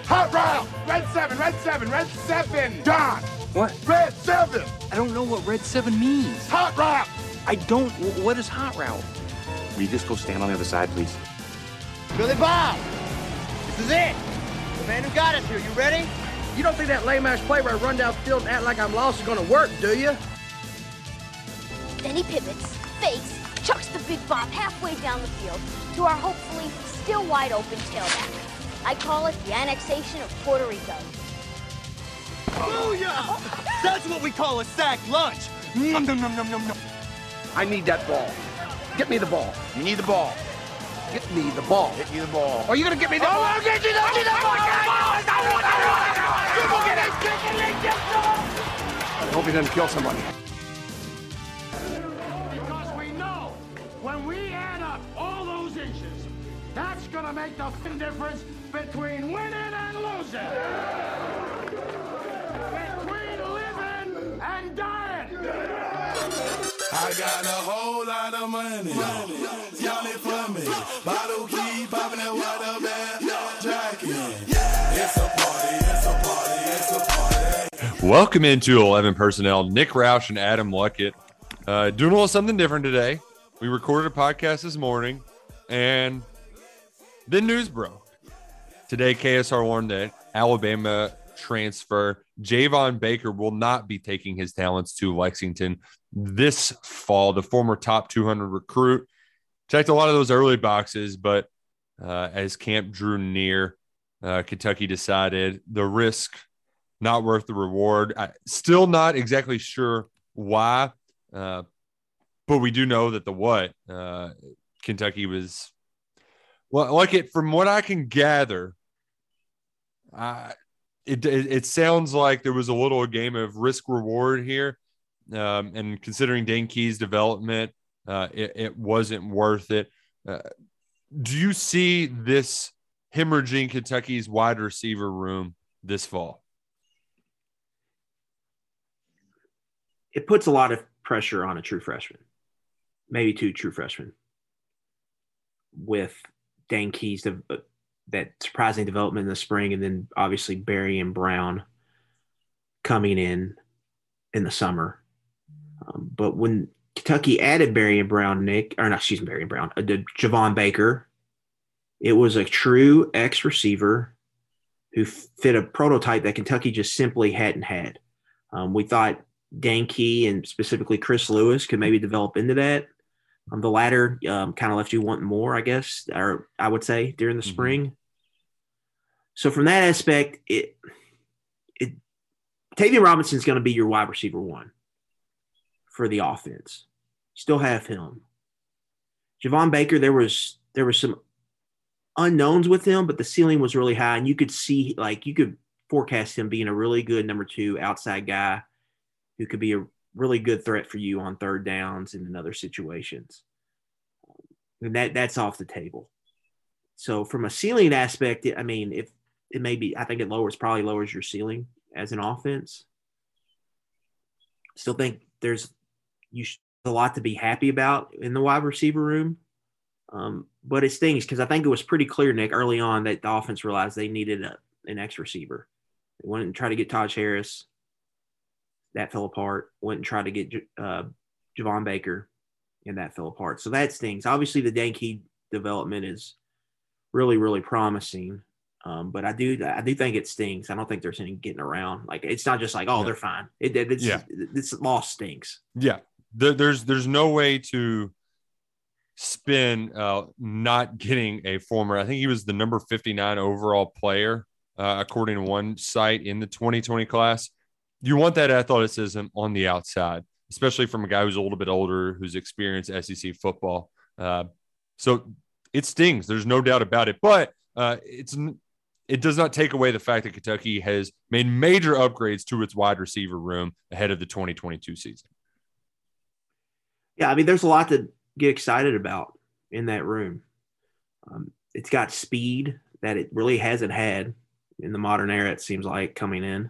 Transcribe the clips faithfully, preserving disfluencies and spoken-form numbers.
Hot route! Red seven, red seven, red seven! John! What? Red seven! I don't know what red seven means. Hot route! I don't. What is hot route? Will you just go stand on the other side, please? Billy Bob! This is it! The man who got us here, you ready? You don't think that lame-ass play where I run down field and act like I'm lost is gonna work, do you? Then he pivots, fakes, chucks the big bomb halfway down the field to our hopefully still wide-open tailback. I call it the annexation of Puerto Rico. Booyah! That's what we call a sack lunch! Nom, nom, nom, nom, nom, nom. I need that ball. Get me the ball. You need the ball. Get me the ball. Get you the ball. Are you gonna get me the ball? I'll get you the ball! I hope he doesn't kill somebody. Because we know when we add up all those inches, that's gonna make the difference between winning and losing. Between living and dying. I got a whole lot of money. Y'all it for me. Bottle keep popping that water band. Jacking. It's a party, it's a party, it's a party. Welcome into eleven Personnel. Nick Roush and Adam Luckett. Uh, doing a little something different today. We recorded a podcast this morning, and then news broke. Today, K S R warned that Alabama transfer Javon Baker will not be taking his talents to Lexington this fall. The former top two hundred recruit checked a lot of those early boxes, but uh, as camp drew near, uh, Kentucky decided the risk not worth the reward. I, still not exactly sure why, uh, but we do know that the what uh, Kentucky was well, like it from what I can gather. Uh, it, it it sounds like there was a little game of risk reward here. Um, and considering Dane Key's development, uh, it, it wasn't worth it. Uh, do you see this hemorrhaging Kentucky's wide receiver room this fall? It puts a lot of pressure on a true freshman, maybe two true freshmen, with Dane Key's de- that surprising development in the spring, and then obviously Barry and Brown coming in in the summer. Um, but when Kentucky added Barry and Brown, Nick, or not, excuse me, Barry and Brown, uh, Javon Baker, it was a true X receiver who fit a prototype that Kentucky just simply hadn't had. Um, we thought Dane Key and specifically Chris Lewis could maybe develop into that. Um, the latter um, kind of left you wanting more, I guess, or I would say during the mm-hmm. spring. So from that aspect, it it Tavian Robinson's going to be your wide receiver one for the offense. Still have him. Javon Baker, there was there was some unknowns with him, but the ceiling was really high, and you could see, like, you could forecast him being a really good number two outside guy who could be a really good threat for you on third downs and in other situations. And that that's off the table. So from a ceiling aspect, I mean, if it may be, I think it lowers, probably lowers your ceiling as an offense. Still think there's you should, a lot to be happy about in the wide receiver room. Um, but it stings because I think it was pretty clear, Nick, early on that the offense realized they needed a, an X receiver. They went and tried to get Taj Harris. That fell apart. Went and tried to get uh, Javon Baker, and that fell apart. So that stings. Obviously, the Dane Key development is really, really promising. Um, but I do, I do think it stings. I don't think there's any getting around. Like, it's not just like, oh, yeah. they're fine. It, it, it's, yeah. this loss stinks. Yeah, there, there's there's no way to spin uh, not getting a former. I think he was the number fifty-nine overall player, uh, according to one site in the twenty twenty class. You want that athleticism on the outside, especially from a guy who's a little bit older, who's experienced S E C football. Uh, so it stings. There's no doubt about it. But uh, it's it does not take away the fact that Kentucky has made major upgrades to its wide receiver room ahead of the twenty twenty-two season. Yeah, I mean, there's a lot to get excited about in that room. Um, it's got speed that it really hasn't had in the modern era, it seems like, coming in.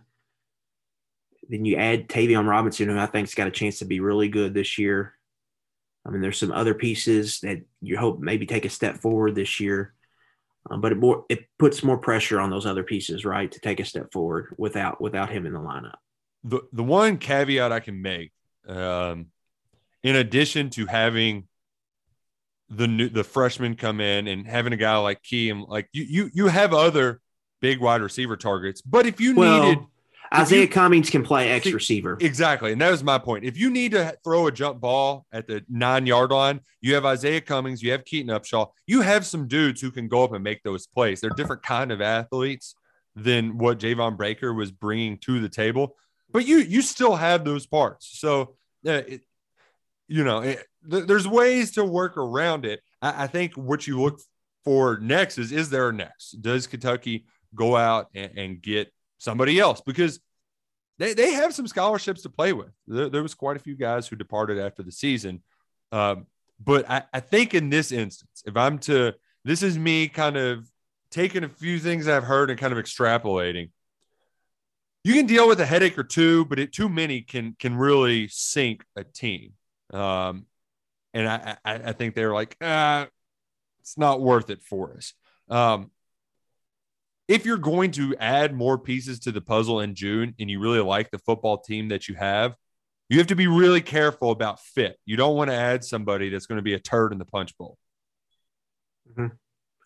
Then you add Tavian Robinson, who I think's got a chance to be really good this year. I mean, there's some other pieces that you hope maybe take a step forward this year. Um, but it more it puts more pressure on those other pieces, right, to take a step forward without without him in the lineup. The the one caveat I can make, um, in addition to having the new the freshmen come in and having a guy like Keem, like you you you have other big wide receiver targets, but if you well, needed Isaiah you, Cummings can play X see, receiver. Exactly. And that was my point. If you need to throw a jump ball at the nine yard line, you have Isaiah Cummings, you have Keaton Upshaw, you have some dudes who can go up and make those plays. They're different kind of athletes than what Javon Baker was bringing to the table, but you, you still have those parts. So, uh, it, you know, it, th- there's ways to work around it. I, I think what you look for next is, is there a next? Does Kentucky go out and, and get somebody else? Because they, they have some scholarships to play with. There, there was quite a few guys who departed after the season. Um, but I, I think in this instance, if I'm to, this is me kind of taking a few things I've heard and kind of extrapolating. You can deal with a headache or two, but it, too many can can really sink a team. Um, and I, I, I think they're like, ah, it's not worth it for us. Um, if you're going to add more pieces to the puzzle in June and you really like the football team that you have, you have to be really careful about fit. You don't want to add somebody that's going to be a turd in the punch bowl. Mm-hmm.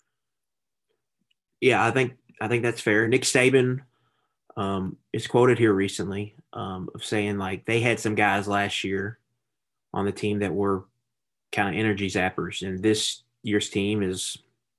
Yeah, I think I think that's fair. Nick Saban um, is quoted here recently um, of saying, like, they had some guys last year on the team that were kind of energy zappers, and this year's team is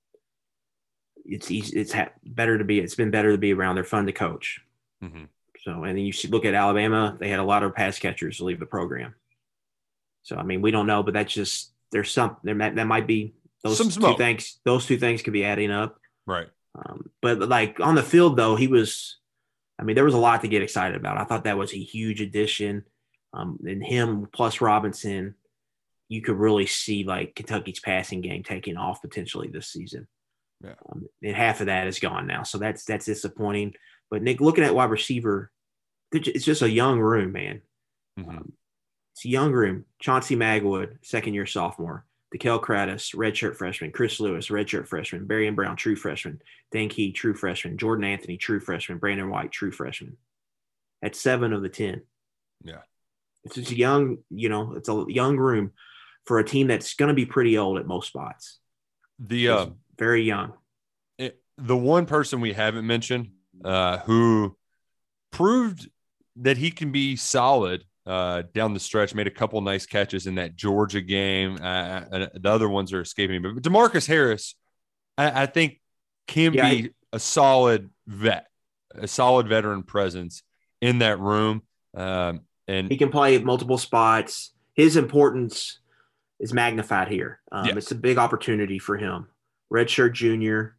it's easy, it's ha- better to be. It's been better to be around. They're fun to coach. Mm-hmm. So, and then you should look at Alabama. They had a lot of pass catchers leave the program. So, I mean, we don't know, but that's just there's some there that, that might be those some two smoke. things. Those two things could be adding up. Right. Um, but like on the field, though, he was, I mean, there was a lot to get excited about. I thought that was a huge addition. Um, and him plus Robinson, you could really see like Kentucky's passing game taking off potentially this season. Yeah. Um, and half of that is gone now. So that's, that's disappointing. But Nick, looking at wide receiver, it's just a young room, man. Mm-hmm. Um, it's a young room. Chauncey Magwood, second year sophomore. DeKel Kratos, redshirt freshman. Chris Lewis, redshirt freshman. Berrien Brown, true freshman. Dan Key, true freshman. Jordan Anthony, true freshman. Brandon White, true freshman. That's seven of the ten. Yeah. It's just a young, you know, it's a young room for a team that's going to be pretty old at most spots. The uh, very young. It, the one person we haven't mentioned uh, who proved that he can be solid Uh, down the stretch, made a couple nice catches in that Georgia game. Uh, uh, the other ones are escaping me. But DeMarcus Harris, I, I think, can yeah, be I, a solid vet, a solid veteran presence in that room. Um, and he can play at multiple spots. His importance is magnified here. Um, yes. It's a big opportunity for him. Redshirt junior,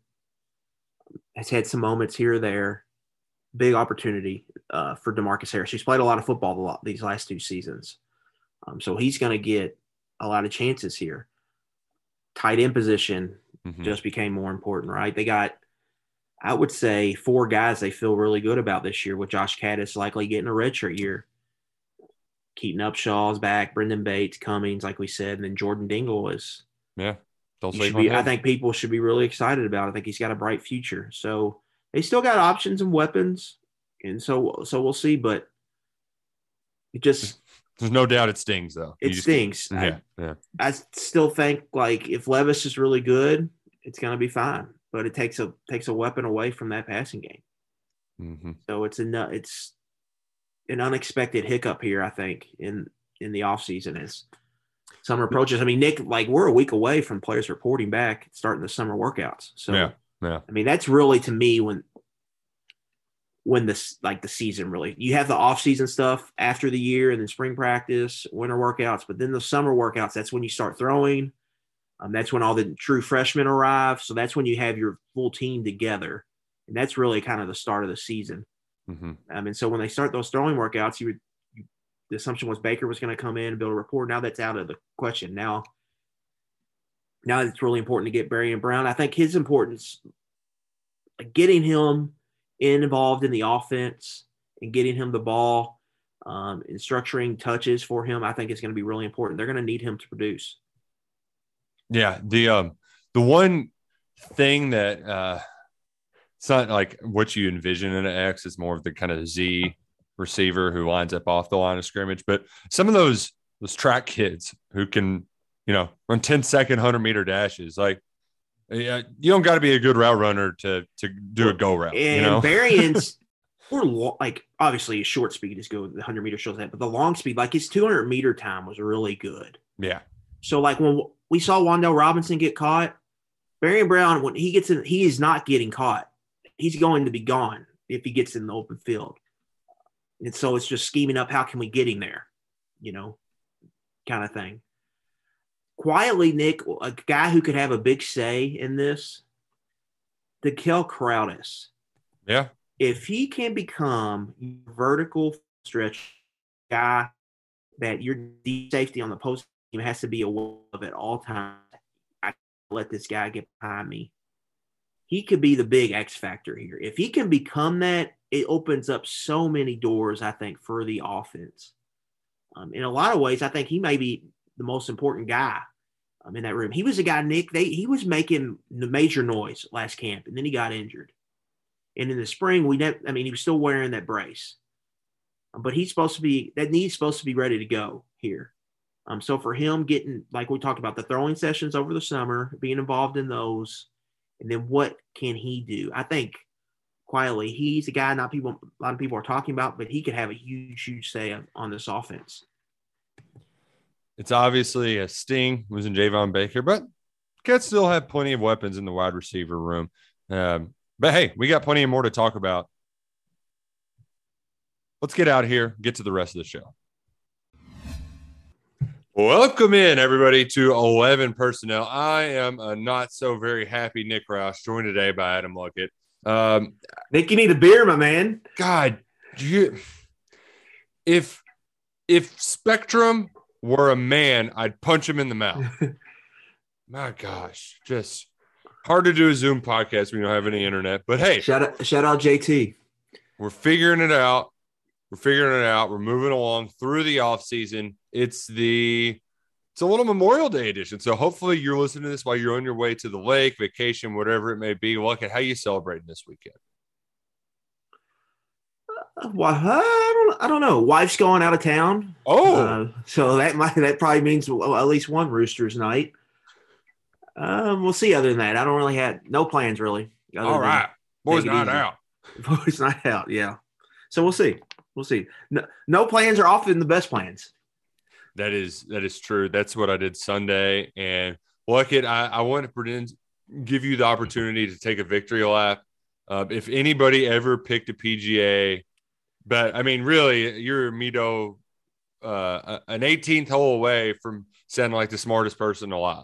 has had some moments here or there. Big opportunity uh, for DeMarcus Harris. He's played a lot of football a lot these last two seasons. Um, so he's going to get a lot of chances here. Tight end position mm-hmm. just became more important, right? They got, I would say, four guys they feel really good about this year, with Josh Caddis likely getting a redshirt year. Keaton Upshaw's back, Brendan Bates, Cummings, like we said, and then Jordan Dingle is. Yeah. Don't Be, I think people should be really excited about it. I think he's got a bright future. So they still got options and weapons, and so so we'll see. But it just there's no doubt it stings, though. It stings. Yeah, I, yeah. I still think like if Levis is really good, it's going to be fine. But it takes a takes a weapon away from that passing game. Mm-hmm. So it's a it's an unexpected hiccup here, I think, in in the offseason as summer approaches. I mean, Nick, like we're a week away from players reporting back, starting the summer workouts. So. Yeah. Yeah. I mean, that's really to me when when this like the season really you have the off season stuff after the year and then spring practice, winter workouts, but then the summer workouts, that's when you start throwing. Um, that's when all the true freshmen arrive. So that's when you have your full team together. And that's really kind of the start of the season. Mm-hmm. Um, and so when they start those throwing workouts, you would you, the assumption was Baker was going to come in and build a report. Now that's out of the question. Now Now it's really important to get Berrien Brown. I think his importance, like getting him involved in the offense and getting him the ball um, and structuring touches for him, I think is going to be really important. They're going to need him to produce. Yeah. The, um, the one thing that uh, it's not like what you envision in an X. It's more of the kind of Z receiver who lines up off the line of scrimmage. But some of those those track kids who can, you know, run ten second hundred meter dashes, like you don't got to be a good route runner to to do a go route. And you know? variants, or lo- like obviously his short speed is good. The hundred meter shows that, but the long speed, like his two hundred meter time was really good. Yeah. So like when we saw Wan'Dale Robinson get caught, Barion Brown, when he gets in, he is not getting caught. He's going to be gone if he gets in the open field. And so it's just scheming up, how can we get him there? You know, kind of thing. Quietly, Nick, a guy who could have a big say in this, Dekel Crowdus. Yeah. If he can become a vertical stretch guy that your deep safety on the post team has to be aware of at all times, I can't let this guy get behind me. He could be the big X factor here. If he can become that, it opens up so many doors, I think, for the offense. Um, in a lot of ways, I think he may be the most important guy um, in that room. He was a guy, Nick, they, he was making the major noise last camp, and then he got injured. And in the spring, we ne- I mean, he was still wearing that brace. Um, but he's supposed to be – that knee's supposed to be ready to go here. Um, so for him getting – like we talked about, the throwing sessions over the summer, being involved in those, and then what can he do? I think – quietly, he's a guy not people a lot of people are talking about, but he could have a huge, huge say on, on this offense. It's obviously a sting losing Javon Baker, but Cats still have plenty of weapons in the wide receiver room. Um, but hey, we got plenty more to talk about. Let's get out of here, get to the rest of the show. Welcome in, everybody, to eleven Personnel. I am a not so very happy Nick Roush, joined today by Adam Luckett. Um, Nick, you need a beer, my man. God, you, if if Spectrum were a man, I'd punch him in the mouth. My gosh, just hard to do a Zoom podcast when you don't have any internet. But hey, shout out, shout out J T. We're figuring it out. We're figuring it out. We're moving along through the off season. It's the It's a little Memorial Day edition. So hopefully you're listening to this while you're on your way to the lake, vacation, whatever it may be. Look at how you celebrating this weekend. Uh, well, I don't, I don't know. Wife's going out of town. Oh, uh, so that might that probably means well, at least one Roosters night. Um, we'll see. Other than that, I don't really have no plans really. All right, boys night out. Boys night out. Yeah. So we'll see. We'll see. No, no plans are often the best plans. That is that is true. That's what I did Sunday. And look, it I, I want to pretend, give you the opportunity to take a victory lap. Uh, if anybody ever picked a P G A, but I mean, really, you're Mito, uh, an eighteenth hole away from sounding like the smartest person alive.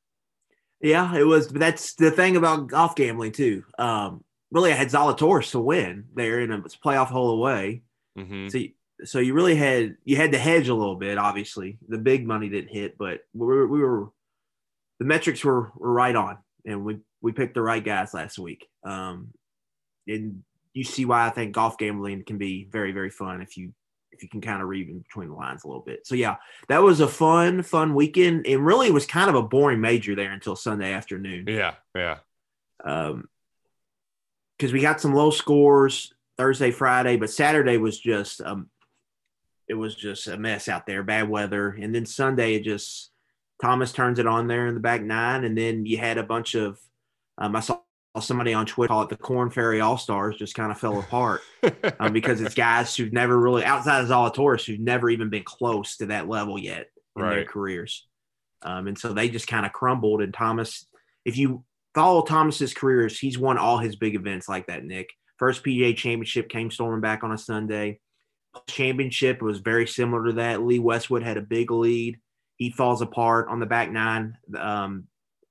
Yeah, it was. But that's the thing about golf gambling too. Um, really, I had Zalatoris to win there in a playoff hole away. Mm-hmm. So. So you really had you had to hedge a little bit. Obviously, the big money didn't hit, but we were, we were the metrics were, were right on, and we we picked the right guys last week. Um, and you see why I think golf gambling can be very very fun if you if you can kind of read in between the lines a little bit. So yeah, that was a fun fun weekend. It really was kind of a boring major there until Sunday afternoon. Yeah, yeah. Um, because we got some low scores Thursday, Friday, but Saturday was just um. It was just a mess out there, bad weather. And then Sunday, it just Thomas turns it on there in the back nine. And then you had a bunch of um, – I saw somebody on Twitter call it the Corn Ferry All-Stars just kind of fell apart um, because it's guys who've never really – outside of Zalatoris, who've never even been close to that level yet in right. their careers. Um, and so they just kind of crumbled. And Thomas – if you follow Thomas's careers, he's won all his big events like that, Nick. First P G A championship came storming back on a Sunday. Championship was very similar to that. Lee Westwood had a big lead. He falls apart on the back nine um,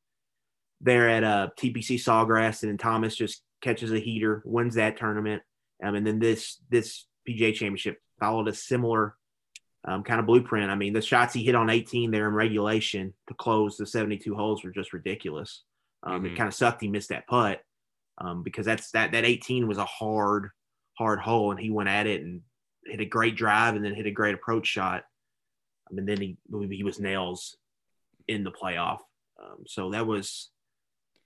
there at uh, T P C Sawgrass, and then Thomas just catches a heater, wins that tournament. Um, and then this this P G A Championship followed a similar um, kind of blueprint. I mean, the shots he hit on eighteen there in regulation to close the seventy-two holes were just ridiculous. Um, mm-hmm. It kind of sucked he missed that putt um, because that's that that eighteen was a hard, hard hole, and he went at it and hit a great drive and then hit a great approach shot. I mean, then he he was nails in the playoff. Um, so that was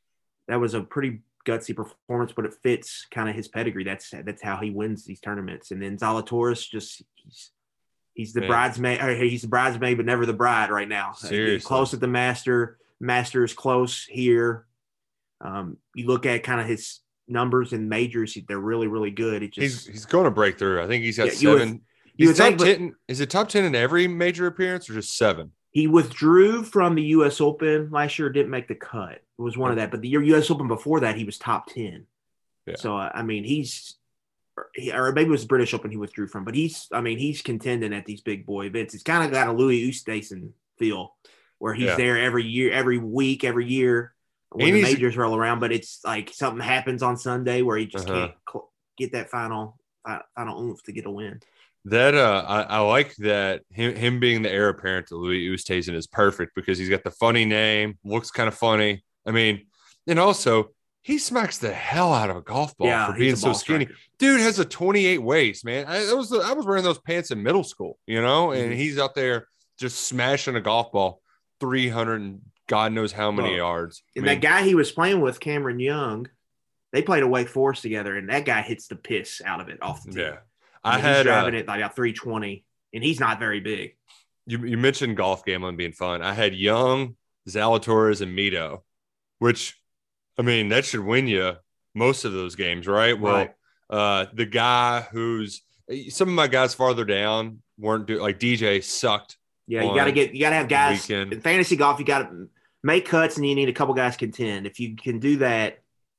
that was a pretty gutsy performance, but it fits kind of his pedigree. That's that's how he wins these tournaments. And then Zalatoris, just he's he's the Man. bridesmaid. Or he's the bridesmaid, but never the bride right now. Seriously. Close at the Master. Master is close here. Um, you look at kind of his numbers in majors; they're really, really good. It just He's he's going to break through. I think he's got Yeah, you would- seven. you He's would top think, but- ten. Is it top ten in every major appearance or just seven? he withdrew from the U S Open last year. Didn't make the cut. It was one of that. But the year U S Open before that, he was top ten. Yeah. So uh, I mean, he's or, he, or maybe it was the British Open he withdrew from. But he's I mean, he's contending at these big boy events. It's kind of got a Louis Oosthuizen feel, where he's Yeah. there every year, every week, every year when And the he's- majors roll around. But it's like something happens on Sunday where he just Uh-huh. can't cl- get that final fi- final oomph to get a win. That uh, I, I like that him him being the heir apparent to Louis Oosthuizen is perfect because he's got the funny name, looks kind of funny. I mean, and also he smacks the hell out of a golf ball Yeah, for he's being a so ball skinny. striker. Dude has a twenty-eight waist, man. I that was I was wearing those pants in middle school, you know, and Mhm. he's out there just smashing a golf ball three hundred and God knows how many Well, yards. I And mean, that guy he was playing with, Cameron Young, they played a Wake Forest together, and that guy hits the piss out of it off the tee. yeah, I, I mean, he's had uh, driving it like about three twenty, and he's not very big. you, you mentioned golf gambling being fun. I had Young, Zalatoris, and Mito, which, I mean, that should win you most of those games, right? Well, Right. uh, the guy who's some of my guys farther down weren't do like D J sucked. Yeah, you on got to get you got to have guys weekend. in fantasy golf. You got to make cuts, and you need a couple guys contend. If you can do that,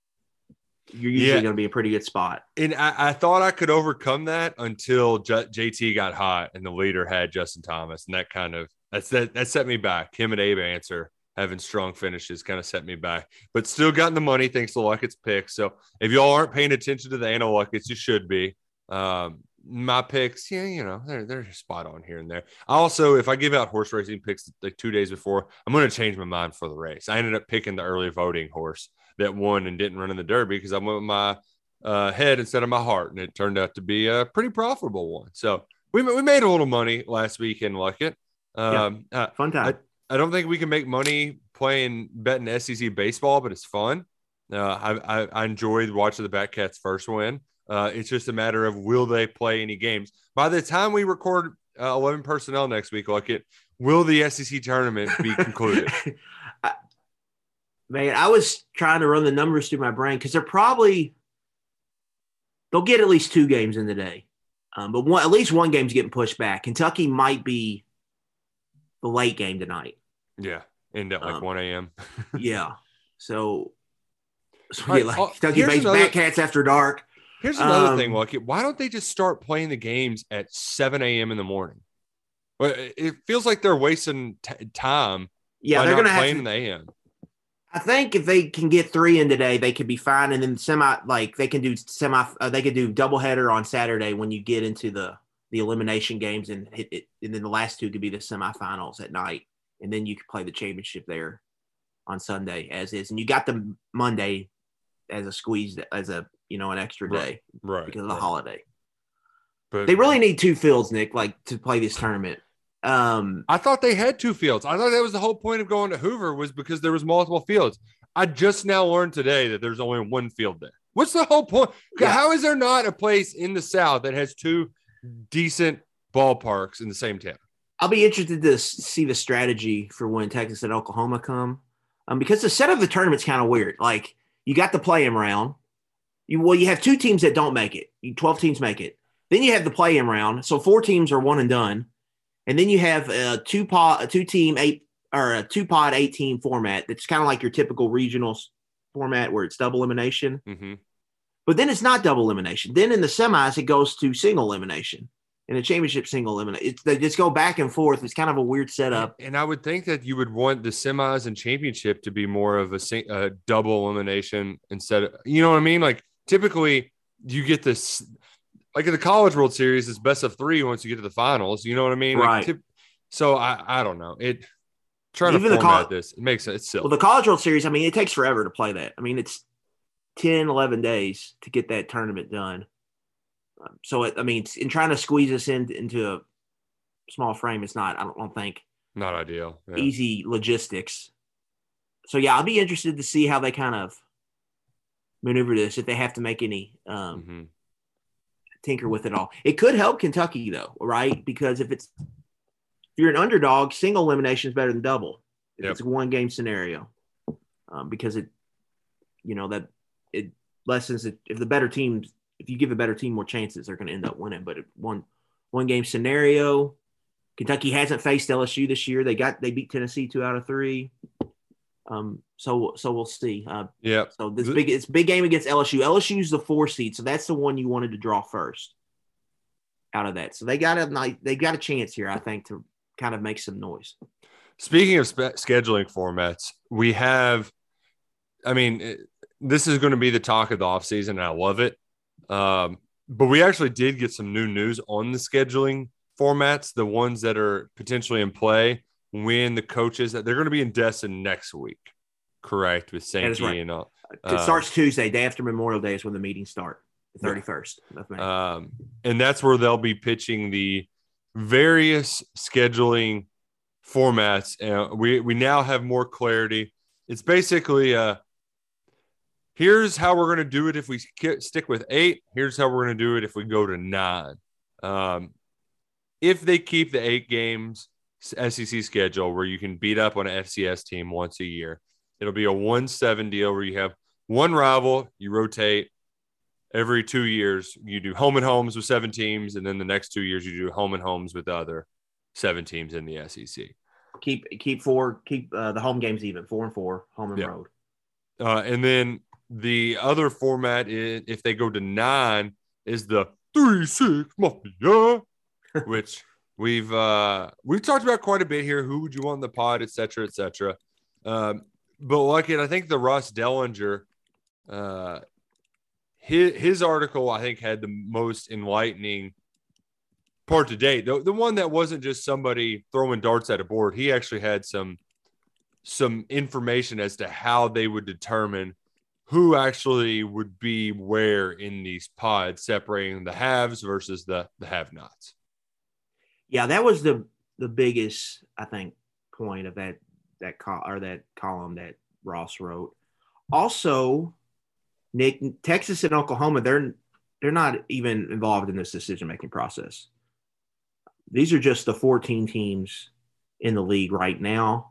you're usually Yeah. going to be a pretty good spot. And I, I thought I could overcome that until J- JT got hot and the leader had Justin Thomas, and that kind of that's that that set me back. Him and Abe Answer having strong finishes kind of set me back, but still gotten the money thanks to Luckett's picks. So if y'all aren't paying attention to the Anna Luckett's, you should be. Um, my picks, yeah, you know, they're they're spot on here and there. I also, if I give out horse racing picks like two days before, I'm going to change my mind for the race. I ended up picking the early voting horse that won and didn't run in the Derby because I went with my uh, head instead of my heart, and it turned out to be a pretty profitable one. So we we made a little money last week in Luckett. Um, uh, Fun time. I, I don't think we can make money playing betting S E C baseball, but it's fun. Uh, I, I I enjoyed watching the Batcats first win. Uh, it's just a matter of will they play any games. By the time we record uh, eleven personnel next week, Luckett, will the S E C tournament be concluded? I, man, I was trying to run the numbers through my brain because they're probably they'll get at least two games in the day, um, but one at least one game's getting pushed back. Kentucky might be the late game tonight. Yeah, end at like Um, one a.m. Yeah, so, so All right, yeah, like oh, Kentucky here's based another- Batcats after dark. Here's another Um, thing, Luckett. Why don't they just start playing the games at seven a.m. in the morning? Well, it it feels like they're wasting t- time Yeah, by they're not gonna have playing to. in the a m. I think if they can get three in today, they could be fine. And then semi, like they can do semi, uh, they could do doubleheader on Saturday when you get into the the elimination games, and hit it. And then the last two could be the semifinals at night, and then you could play the championship there on Sunday as is. And you got the Monday as a squeeze, as a you know an extra day Right. because of the right. holiday. But They really need two fields, Nick, like to play this tournament. Um, I thought they had two fields. I thought that was the whole point of going to Hoover was because there was multiple fields. I just now learned today that there's only one field there. What's the whole point? Yeah. How is there not a place in the South that has two decent ballparks in the same town? I'll be interested to s- see the strategy for when Texas and Oklahoma come, um, because the setup of the tournament's kind of weird. Like you got the play-in round. You well, you have two teams that don't make it. You, Twelve teams make it. Then you have the play-in round, so four teams are one and done, and then you have a two pod, a two team eight or a two pod eight team format. That's kind of like your typical regional s- format where it's double elimination. Mm-hmm. But then it's not double elimination. Then in the semis, it goes to single elimination. In the championship, single elimination. It's they just go back and forth. It's kind of a weird setup. And I would think that you would want the semis and championship to be more of a, sing- a double elimination instead of, you know what I mean? Like typically you get this, like in the College World Series, it's best of three once you get to the finals. You know what I mean? Like, Right. tip- so I, I don't know. It trying Even to the format col- this, it makes it, it's silly. Well, the College World Series, I mean, it takes forever to play that. I mean, it's ten, eleven days to get that tournament done. Um, so, it, I mean, it's, in trying to squeeze us in, into a small frame, it's not, I don't, don't think, Not ideal. Yeah. easy logistics. So, yeah, I'll be interested to see how they kind of maneuver this if they have to make any um, Mm-hmm. tinker with it all. It could help Kentucky though, right? Because if it's if you're an underdog, single elimination is better than double. If Yep. it's a one game scenario, um, because it, you know, that it lessens it. If the better teams, if you give a better team more chances, they're going to end up winning. But if one one game scenario, Kentucky hasn't faced L S U this year. They got they beat Tennessee two out of three. Um, so so we'll see. Uh, Yeah. So this big it's a big game against L S U. L S U's the four seed, so that's the one you wanted to draw first out of that. So they got a nice, they got a chance here, I think, to kind of make some noise. Speaking of spe- scheduling formats, we have, I mean, it, this is going to be the talk of the offseason, and I love it. Um, but we actually did get some new news on the scheduling formats, the ones that are potentially in play when the coaches, they're going to be in Destin next week, correct, with That is Sankey right. and all. It starts Tuesday, day after Memorial Day is when the meetings start, the thirty-first of May. Um, and that's where they'll be pitching the various scheduling formats. And we, we now have more clarity. It's basically uh, here's how we're going to do it if we stick with eight. Here's how we're going to do it if we go to nine. Um, if they keep the eight games S E C schedule where you can beat up on an F C S team once a year, it'll be a one seven deal where you have one rival, you rotate every two years. You do home and homes with seven teams, and then the next two years you do home and homes with the other seven teams in the S E C. Keep keep four, keep uh, the home games even, four and four, home and Yeah. road. Uh, and then the other format, is, if they go to nine, is the three six Mafia, which we've uh, we've talked about quite a bit here. Who would you want in the pod, et cetera, et cetera. Um, but like it, I think the Russ Dellinger, uh, his his article I think had the most enlightening part to date. The, the one that wasn't just somebody throwing darts at a board. He actually had some some information as to how they would determine who actually would be where in these pods, separating the haves versus the, the have-nots. Yeah, that was the the biggest, I think, point of that that col- or that column that Ross wrote. Also, Nick, Texas and Oklahoma, they're they're not even involved in this decision-making process. These are just the fourteen teams in the league right now.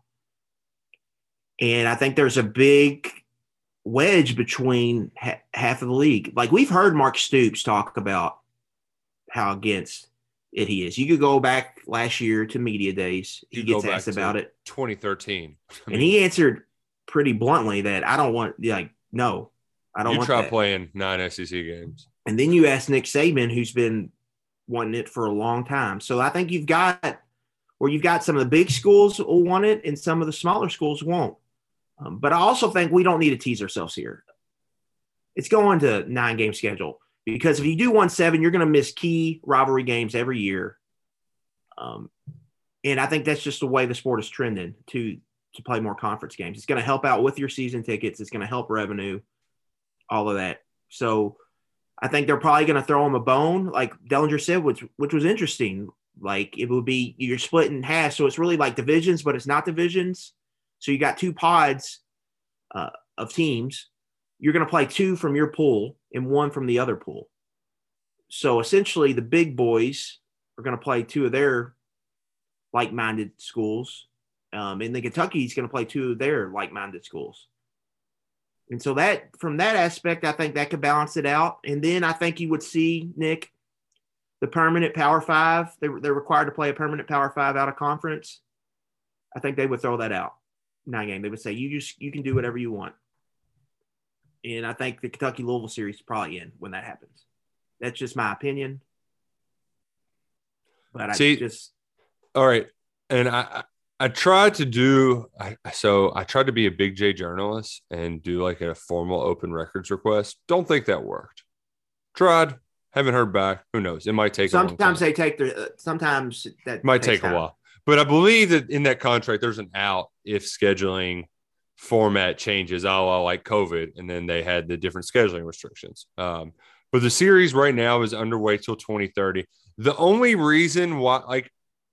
And I think there's a big wedge between ha- half of the league. Like, we've heard Mark Stoops talk about how against it he is. You could go back last year to media days. He You gets go back asked about to it. twenty thirteen. I And mean, he answered pretty bluntly that I don't want, like, no, I don't you want try that. playing nine S E C games. And then you ask Nick Saban, who's been wanting it for a long time. So I think you've got where you've got some of the big schools will want it and some of the smaller schools won't. Um, but I also think we don't need to tease ourselves here. It's going to nine game schedule because if you do one seven, you're going to miss key rivalry games every year. Um, and I think that's just the way the sport is trending to to play more conference games. It's going to help out with your season tickets. It's going to help revenue, all of that. So I think they're probably going to throw him a bone, like Dellinger said, which which was interesting. Like, it would be you're split in half, so it's really like divisions, but it's not divisions. So you got two pods uh, of teams. You're going to play two from your pool and one from the other pool. So essentially, the big boys are going to play two of their like-minded schools, um, and the Kentucky's going to play two of their like-minded schools. And so that, from that aspect, I think that could balance it out. And then I think you would see, Nick, the permanent Power Five. They, they're required to play a permanent Power Five out of conference. I think they would throw that out. Nine game. They would say, you just you can do whatever you want. And I think the Kentucky Louisville series is probably in when that happens. That's just my opinion. But I See, just all right. And I, I I tried to do I, so I tried to be a Big J journalist and do like a formal open records request. Don't think that worked. Tried, haven't heard back. Who knows? It might take a long sometimes time. they take the uh, sometimes that Might takes take a time. while. But I believe that in that contract there's an out if scheduling format changes, a la like COVID, and then they had the different scheduling restrictions. Um, but the series right now is underway till twenty thirty. The only reason why, like,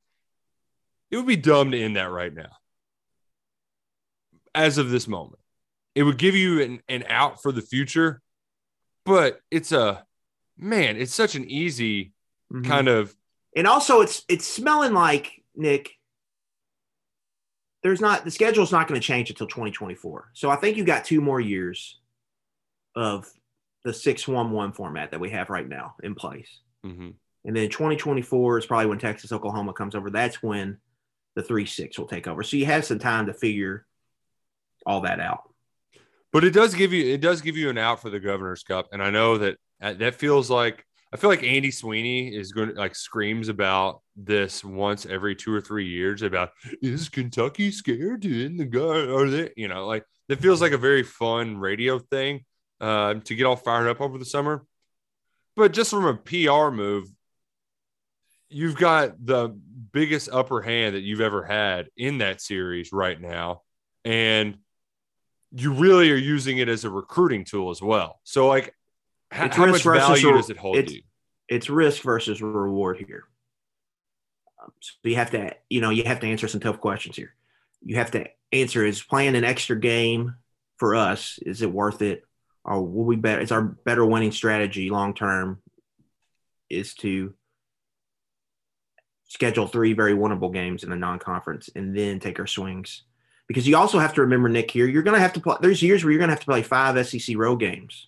it would be dumb to end that right now. As of this moment, it would give you an, an out for the future, but it's a man. It's such an easy mm-hmm. kind of, and also it's it's smelling like Nick. There's not the schedule's not going to change until twenty twenty-four. So I think you've got two more years of the six one one format that we have right now in place. Mm-hmm. And then twenty twenty-four is probably when Texas Oklahoma comes over. That's when the three six will take over. So you have some time to figure all that out. But it does give you it does give you an out for the Governor's Cup. And I know that that feels like I feel like Andy Sweeney is going to like screams about this once every two or three years about is Kentucky scared to end the guard? Are they, you know, like it feels like a very fun radio thing uh, to get all fired up over the summer. But just from a P R move, you've got the biggest upper hand that you've ever had in that series right now. And you really are using it as a recruiting tool as well. So like, It's how much value re- does it hold it's, you? It's risk versus reward here. Um, so you have to, you know, you have to answer some tough questions here. You have to answer: is playing an extra game for us, is it worth it, or will we bet? Is our better winning strategy long term is to schedule three very winnable games in the non-conference and then take our swings? Because you also have to remember, Nick, here you're going to have to play. There's years where you're going to have to play five S E C road games.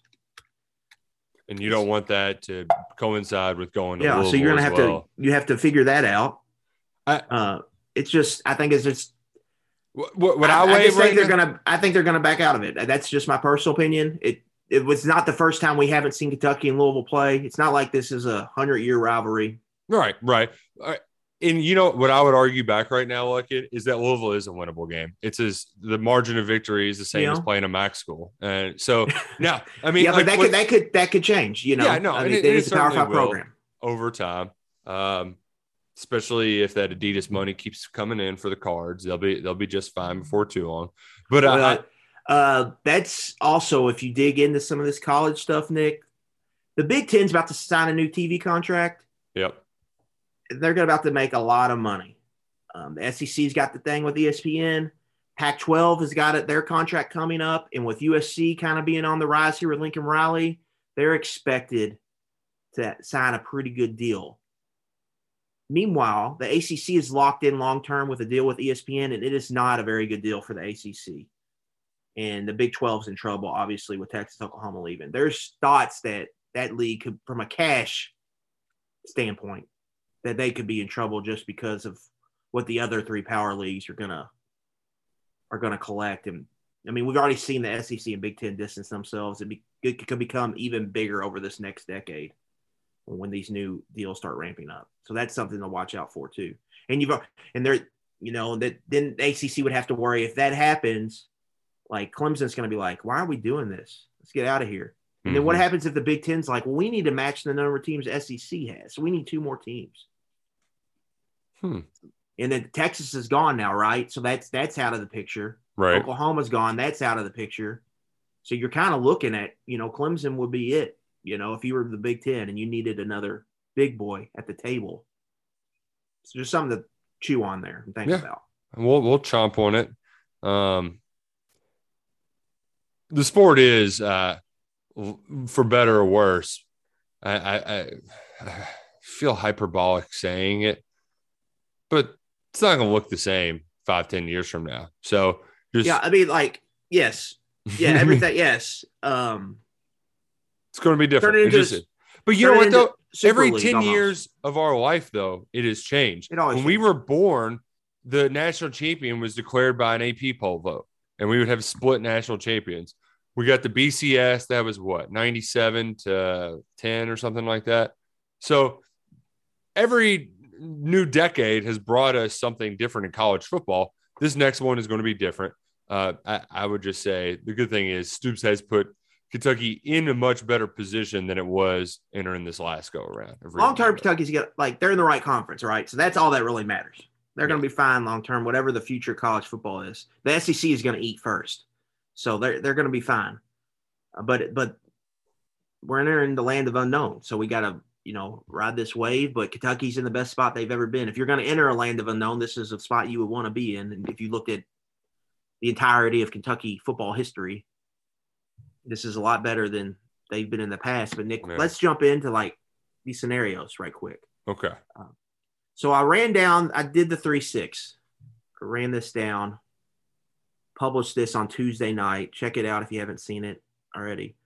And you don't want that to coincide with going to yeah. Louisville So you're gonna have well. to you have to figure that out. I, uh, it's just I think it's just what, what I, I, I just right think they're now? gonna I think they're gonna back out of it. That's just my personal opinion. It it was not the first time we haven't seen Kentucky and Louisville play. It's not like this is a hundred year rivalry. Right, right. right. And you know what I would argue back right now, Luckett, is that Louisville is a winnable game. It's as the margin of victory is the same you know? as playing a MAC school, and so now I mean, yeah, like, but that what, could that could that could change. You know, yeah, no, I and mean, it, it it is a Power certainly Five will program over time. Um, especially if that Adidas money keeps coming in for the cards, they'll be they'll be just fine before too long. But well, I, uh, that's also if you dig into some of this college stuff, Nick. The Big Ten's about to sign a new T V contract. Yep. They're about to make a lot of money. Um, the S E C's got the thing with E S P N. Pac twelve has got it, their contract coming up. And with U S C kind of being on the rise here with Lincoln Riley, they're expected to sign a pretty good deal. Meanwhile, the A C C is locked in long-term with a deal with E S P N, and it is not a very good deal for the A C C. And the Big twelve's in trouble, obviously, with Texas Oklahoma leaving. There's thoughts that that league could, from a cash standpoint, that they could be in trouble just because of what the other three power leagues are gonna are gonna collect. And I mean, we've already seen the S E C and Big Ten distance themselves. It, be, it could become even bigger over this next decade when these new deals start ramping up. So that's something to watch out for too. And you've and they're you know that then the A C C would have to worry if that happens. Like Clemson's going to be like, why are we doing this? Let's get out of here. And mm-hmm. then what happens if the Big Ten's like, well, we need to match the number of teams S E C has, so we need two more teams. Hmm. And then Texas is gone now, right? So that's that's out of the picture. Right. Oklahoma's gone. That's out of the picture. So you're kind of looking at, you know, Clemson would be it. You know, if you were the Big Ten and you needed another big boy at the table. So just something to chew on there and think yeah. about. We'll we'll chomp on it. Um, the sport is, uh, for better or worse, I, I, I feel hyperbolic saying it, but it's not going to look the same five, ten years from now. So just, yeah, I mean, like, yes, yeah, everything, yes. Um, it's going to be different. It just, just, but you know what though? Every League, ten almost. years of our life, though, it has changed. It always when changed. we were born, the national champion was declared by an A P poll vote, and we would have split national champions. We got the B C S, that was what, ninety-seven to ten or something like that. So every new decade has brought us something different in college football. This next one is going to be different. Uh, I, I would just say the good thing is Stoops has put Kentucky in a much better position than it was entering this last go around. Long term, Kentucky's got like they're in the right conference, right? So that's all that really matters. They're yeah. going to be fine long term, whatever the future of college football is. The S E C is going to eat first, so they're they're going to be fine. Uh, but but we're entering the land of unknown, so we got to you know ride this wave. But Kentucky's in the best spot they've ever been. If you're going to enter a land of unknown, this is a spot you would want to be in. And if you looked at the entirety of Kentucky football history, this is a lot better than they've been in the past. But Nick, Yeah. let's jump into like these scenarios right quick. Okay. Uh, so I ran down. I did the three six. I ran this down. Published this on Tuesday night. Check it out if you haven't seen it already.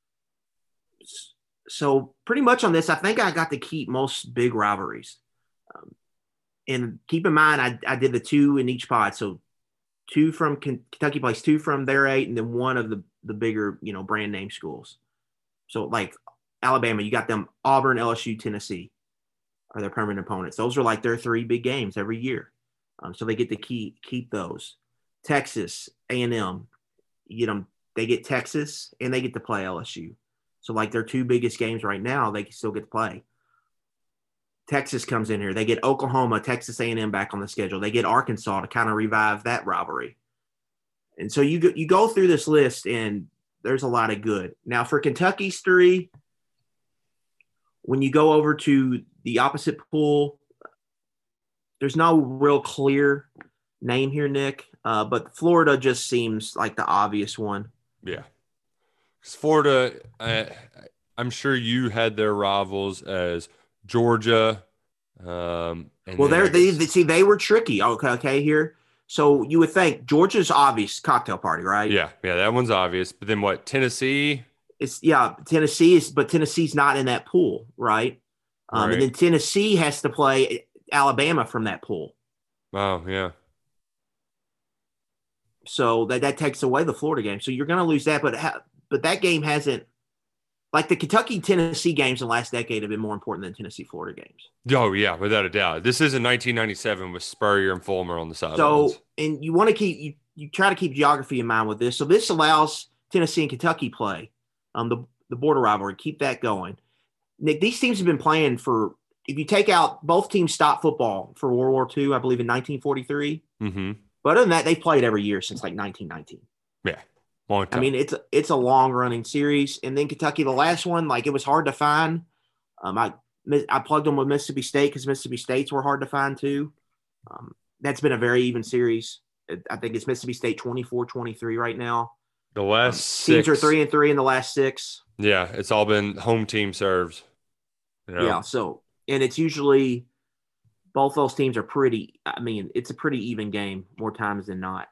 So pretty much on this, I think I got to keep most big rivalries. Um, and keep in mind, I, I did the two in each pod. So two from Kentucky plays two from their eight, and then one of the, the bigger, you know, brand name schools. So like Alabama, you got them Auburn, L S U, Tennessee are their permanent opponents. Those are like their three big games every year. Um, so they get to keep, keep those. Texas, A and M, you get them, they get Texas and they get to play L S U. So like their two biggest games right now, they can still get to play. Texas comes in here. They get Oklahoma, Texas A and M back on the schedule. They get Arkansas to kind of revive that rivalry. And so you go, you go through this list, and there's a lot of good. Now for Kentucky's three, when you go over to the opposite pool, there's no real clear name here, Nick, uh, but Florida just seems like the obvious one. Yeah. Because Florida, I, I'm sure you had their rivals as Georgia. Um, and well, they're, they, guess, they see they were tricky. Okay, okay, here. So you would think Georgia's obvious cocktail party, right? Yeah, yeah, that one's obvious. But then what? Tennessee. It's yeah, Tennessee is, but Tennessee's not in that pool, right? Um, right. And then Tennessee has to play Alabama from that pool. Oh yeah. So that that takes away the Florida game. So you're going to lose that, but ha- but that game hasn't. Like the Kentucky-Tennessee games in the last decade have been more important than Tennessee-Florida games. Oh, yeah, without a doubt. This is in nineteen ninety-seven with Spurrier and Fulmer on the sidelines. So, and you want to keep you, – you try to keep geography in mind with this. So this allows Tennessee and Kentucky play, um, the, the border rivalry, keep that going. Nick, these teams have been playing for – if you take out – both teams stopped football for World War Two, I believe, in nineteen forty-three. Mm-hmm. But other than that, they've played every year since like nineteen nineteen. Yeah. Long time. I mean, it's a, it's a long running series. And then Kentucky, the last one, like it was hard to find. Um, I I plugged them with Mississippi State because Mississippi States were hard to find too. Um, that's been a very even series. I think it's Mississippi State twenty-four twenty-three right now. The last um, six. Teams are three and three in the last six. Yeah, it's all been home team serves. You know? Yeah. So, and it's usually both those teams are pretty. I mean, it's a pretty even game more times than not.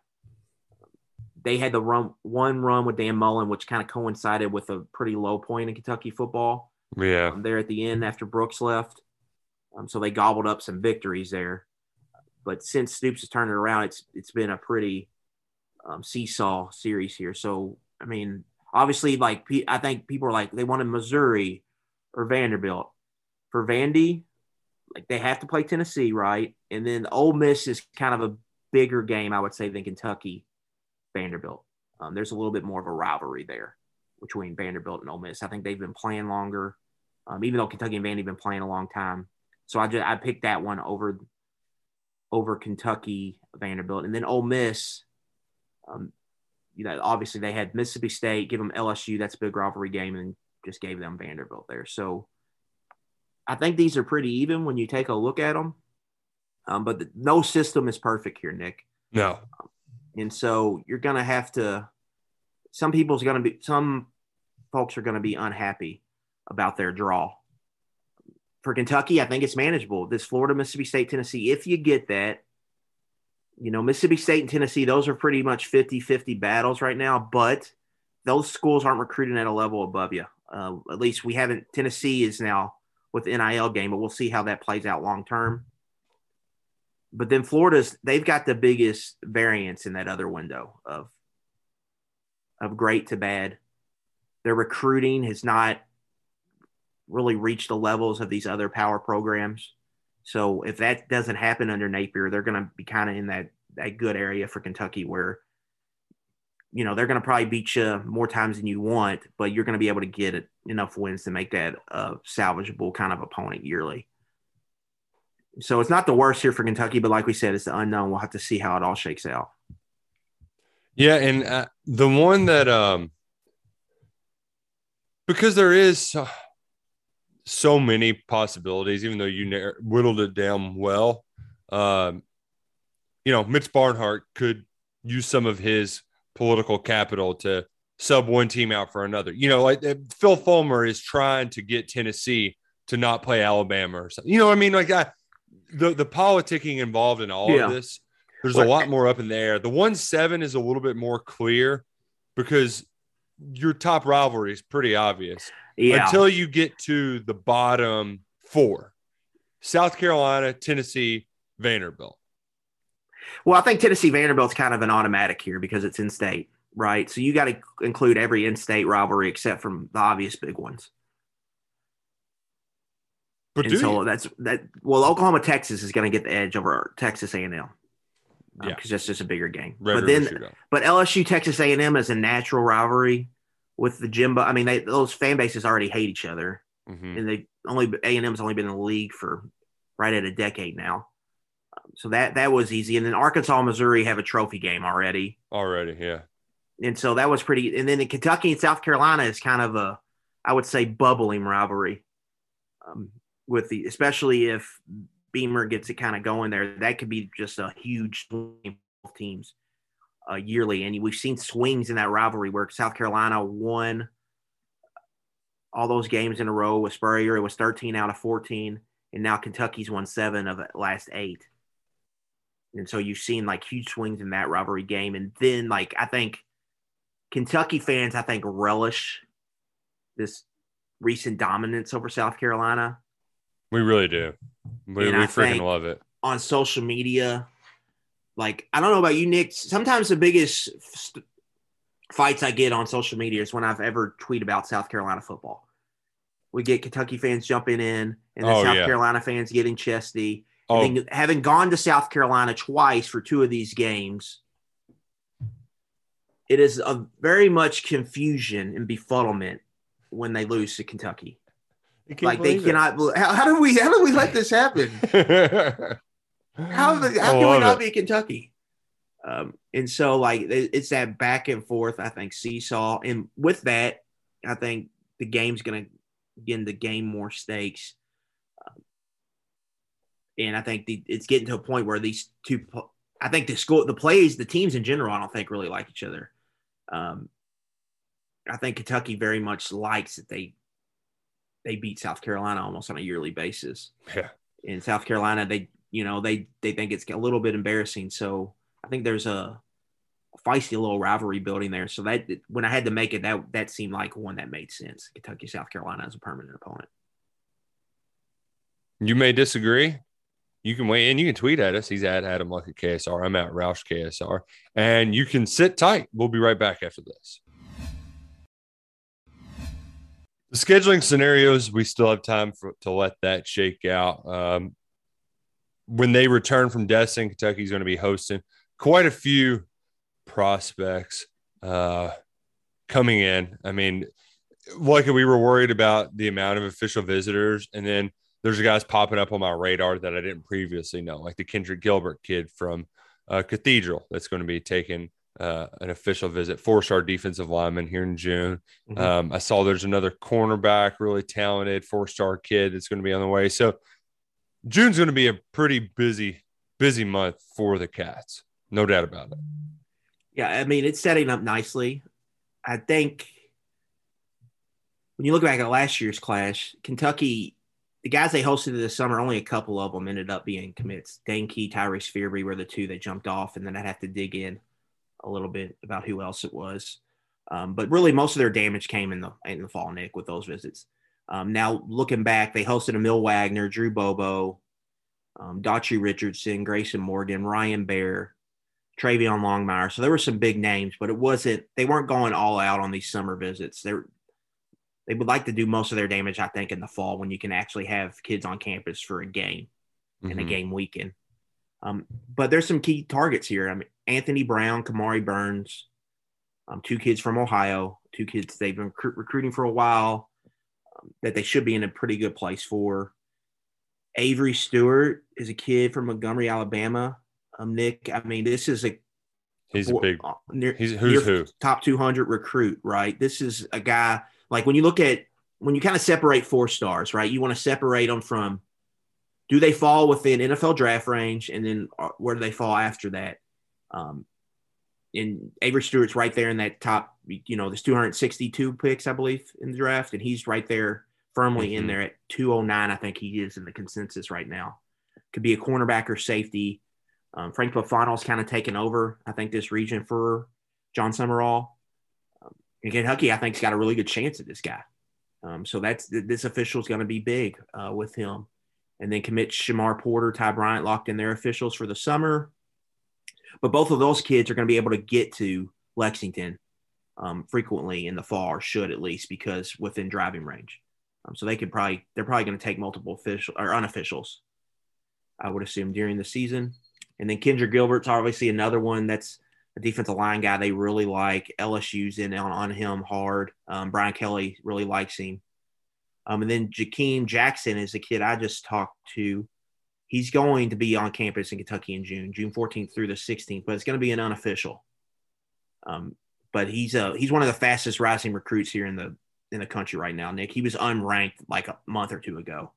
They had the run one run with Dan Mullen, which kind of coincided with a pretty low point in Kentucky football. Yeah. Um, there at the end after Brooks left. Um, so they gobbled up some victories there. But since Stoops has turned it around, it's it's been a pretty um, seesaw series here. So, I mean, obviously, like I think people are like, they wanted Missouri or Vanderbilt. For Vandy, like they have to play Tennessee, right? And then Ole Miss is kind of a bigger game, I would say, than Kentucky. Vanderbilt. Um, there's a little bit more of a rivalry there between Vanderbilt and Ole Miss. I think they've been playing longer, um, even though Kentucky and Vandy have been playing a long time. So I just I picked that one over over Kentucky, Vanderbilt, and then Ole Miss. Um, you know, obviously they had Mississippi State, give them L S U. That's a big rivalry game, and just gave them Vanderbilt there. So I think these are pretty even when you take a look at them. Um, but the, no system is perfect here, Nick. No. Um, And so you're going to have to – some people's going to be – some folks are going to be unhappy about their draw. For Kentucky, I think it's manageable. This Florida, Mississippi State, Tennessee, if you get that, you know, Mississippi State and Tennessee, those are pretty much fifty-fifty battles right now, but those schools aren't recruiting at a level above you. Uh, at least we haven't – Tennessee is now with the N I L game, but we'll see how that plays out long term. But then Florida's, they've got the biggest variance in that other window of, of great to bad. Their recruiting has not really reached the levels of these other power programs. So if that doesn't happen under Napier, they're going to be kind of in that, that good area for Kentucky where, you know, they're going to probably beat you more times than you want, but you're going to be able to get it, enough wins to make that a salvageable kind of opponent yearly. So it's not the worst here for Kentucky, but like we said, it's the unknown. We'll have to see how it all shakes out. Yeah, and uh, the one that um, – because there is so, so many possibilities, even though you narr- whittled it down well, um, you know, Mitch Barnhart could use some of his political capital to sub one team out for another. You know, like Phil Fulmer is trying to get Tennessee to not play Alabama or something. You know what I mean? Like I, the, the politicking involved in all Yeah. of this, there's Well, a lot more up in the air. The one seven is a little bit more clear because your top rivalry is pretty obvious. Yeah. Until you get to the bottom four, South Carolina, Tennessee, Vanderbilt. Well, I think Tennessee Vanderbilt's kind of an automatic here because it's in state, right? So you got to include every in-state rivalry except from the obvious big ones. But and do so you? that's that. Well, Oklahoma, Texas is going to get the edge over Texas A and M. Um, Yeah. because that's just a bigger game. Red but River then, Shootout. but L S U, Texas A and M is a natural rivalry with the Jimbo. I mean, they, those fan bases already hate each other, Mhm. and they only A and M's only been in the league for right at a decade now. Um, so that that was easy. And then Arkansas, Missouri have a trophy game already. Already, yeah. And so that was pretty. And then in Kentucky and South Carolina is kind of a, I would say, bubbling rivalry. Um, with the, especially if Beamer gets it kind of going there, that could be just a huge swing of teams uh, yearly. And we've seen swings in that rivalry where South Carolina won all those games in a row with Spurrier. It was thirteen out of fourteen. And now Kentucky's won seven of the last eight. And so you've seen like huge swings in that rivalry game. And then like, I think Kentucky fans, I think relish this recent dominance over South Carolina. We really do. We, we And I freaking think love it. On social media, like, I don't know about you, Nick. Sometimes the biggest st- fights I get on social media is when I've ever tweet about South Carolina football. We get Kentucky fans jumping in and then Oh, South yeah. Carolina fans getting chesty. Oh. And then having gone to South Carolina twice for two of these games, it is a very much confusion and befuddlement when they lose to Kentucky. Like they cannot. How, how do we? How do we let this happen? How, how I can we love not it. be Kentucky? Um, and so, like, it- it's that back and forth, I think, seesaw. And with that, I think the game's going to begin to gain more stakes. Um, and I think the, it's getting to a point where these two, I think the school, the plays, the teams in general, I don't think really like each other. Um, I think Kentucky very much likes that they they beat South Carolina almost on a yearly basis. Yeah. In South Carolina, they you know they they think it's a little bit embarrassing. So I think there's a feisty little rivalry building there. So that when I had to make it, that that seemed like one that made sense. Kentucky, South Carolina as a permanent opponent. You may disagree. You can weigh in. You can tweet at us. He's at Adam Luck at K S R. I'm at Roush K S R. And you can sit tight. We'll be right back after this. The scheduling scenarios, we still have time for, to let that shake out. Um, when they return from Destin, Kentucky's going to be hosting quite a few prospects uh, coming in. I mean, like we were worried about the amount of official visitors, and then there's guys popping up on my radar that I didn't previously know, like the Kendrick Gilbert kid from uh, Cathedral that's going to be taking uh, an official visit, four-star defensive lineman here in June. Mm-hmm. Um, I saw there's another cornerback, really talented four-star kid that's going to be on the way. So June's going to be a pretty busy, busy month for the Cats. No doubt about it. Yeah, I mean, it's setting up nicely. I think when you look back at last year's class, Kentucky, the guys they hosted this summer, only a couple of them ended up being commits. Dane Key, Tyrese Fearby were the two that jumped off, and then I'd have to dig in a little bit about who else it was. Um, but really, most of their damage came in the in the fall, Nick, with those visits. Um, now, looking back, they hosted Emil Wagner, Drew Bobo, um, Daughtry Richardson, Grayson Morgan, Ryan Baer, Travion Longmire. So there were some big names, but it wasn't – they weren't going all out on these summer visits. They they would like to do most of their damage, I think, in the fall when you can actually have kids on campus for a game and Mm-hmm. a game weekend. Um, but there's some key targets here. I mean, Anthony Brown, Kamari Burns, um, two kids from Ohio, two kids they've been recru- recruiting for a while um, that they should be in a pretty good place for. Avery Stewart is a kid from Montgomery, Alabama. Um, Nick, I mean, this is a He's a big uh, near, he's who's near who. top two hundred recruit, right? This is a guy like when you look at when you kind of separate four stars, right? You want to separate them from do they fall within N F L draft range, and then uh, where do they fall after that? Um, and Avery Stewart's right there in that top, you know, there's two hundred sixty-two picks, I believe, in the draft, and he's right there firmly mm-hmm. in there at two oh nine. I think he is in the consensus right now. Could be a cornerback or safety. Um, Frank Buffano's kind of taken over, I think, this region for John Summerall. Um, and Kentucky, I think, has got a really good chance at this guy. Um, so that's this official is going to be big uh, with him. And then commit Shamar Porter, Ty Bryant locked in their officials for the summer. But both of those kids are going to be able to get to Lexington um, frequently in the fall, or should at least, because within driving range. Um, so they could probably – they're probably going to take multiple official or unofficials, I would assume, during the season. And then Kendra Gilbert's obviously another one that's a defensive line guy they really like. L S U's in on, on him hard. Um, Brian Kelly really likes him. Um, and then Jakeem Jackson is a kid I just talked to. He's going to be on campus in Kentucky in June, June fourteenth through the sixteenth, but it's going to be an unofficial. Um, but he's a, he's one of the fastest rising recruits here in the in the country right now, Nick. He was unranked like a month or two ago.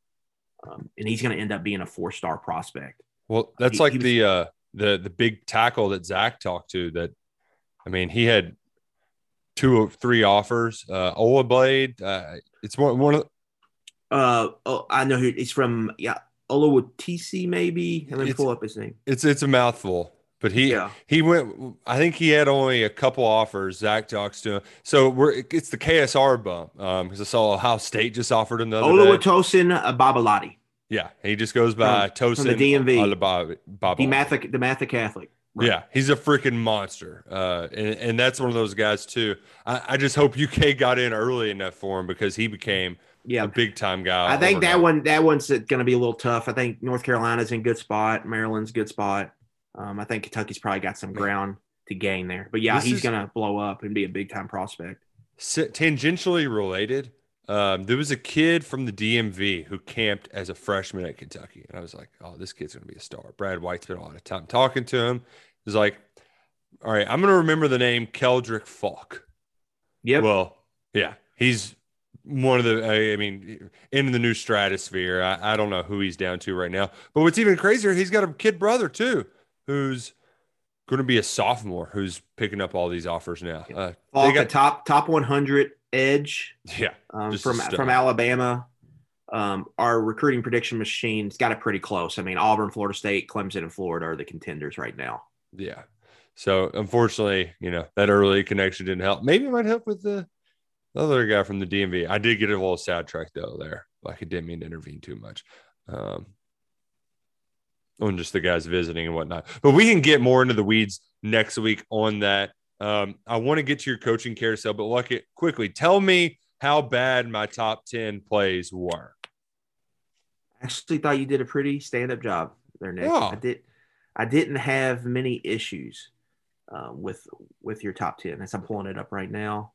Um, and he's going to end up being a four-star prospect. Well, that's he, like he was, the uh, the the big tackle that Zach talked to. That, I mean, he had two or three offers. Uh, Ola Blade, uh, it's one one of. Uh, oh, I know who he's from. Yeah, Olawutisi maybe. And let me pull up his name. It's it's a mouthful, but he yeah. he went. I think he had only a couple offers. Zach talks to him, so we're it's the K S R bump. Um, because I saw Ohio State just offered him the other Oluwatosin Babalati. Yeah, he just goes by from, Tosin from the D M V. Alaba, the Matha, the Matha Catholic. Right. Yeah, he's a freaking monster, uh, and and that's one of those guys too. I, I just hope U K got in early enough for him because he became yeah. a big time guy. I think that one that one's going to be a little tough. I think North Carolina's in good spot, Maryland's good spot. Um, I think Kentucky's probably got some ground to gain there. But yeah, this he's going to blow up and be a big time prospect. Tangentially related. Um, there was a kid from the D M V who camped as a freshman at Kentucky. And I was like, oh, this kid's going to be a star. Brad White spent a lot of time talking to him. He was like, all right, I'm going to remember the name Keldrick Falk. Yep. Well, yeah, he's one of the, I mean, in the new stratosphere. I, I don't know who he's down to right now. But what's even crazier, he's got a kid brother too, who's going to be a sophomore who's picking up all these offers now. Uh, Falk, they got top top one hundred edge. Yeah, um, from from Alabama. Um, our recruiting prediction machine's got it pretty close. I mean, Auburn, Florida State, Clemson, and Florida are the contenders right now. Yeah. So unfortunately, you know, that early connection didn't help. Maybe it might help with the other guy from the D M V. I did get a little sidetracked though there. Like I didn't mean to intervene too much. Um, on just the guys visiting and whatnot. But we can get more into the weeds next week on that. Um, I want to get to your coaching carousel, but look it quickly. Tell me how bad my top ten plays were. I actually thought you did a pretty stand-up job there, Nick. Oh. I did. I didn't have many issues uh, with with your top ten. As I'm pulling it up right now.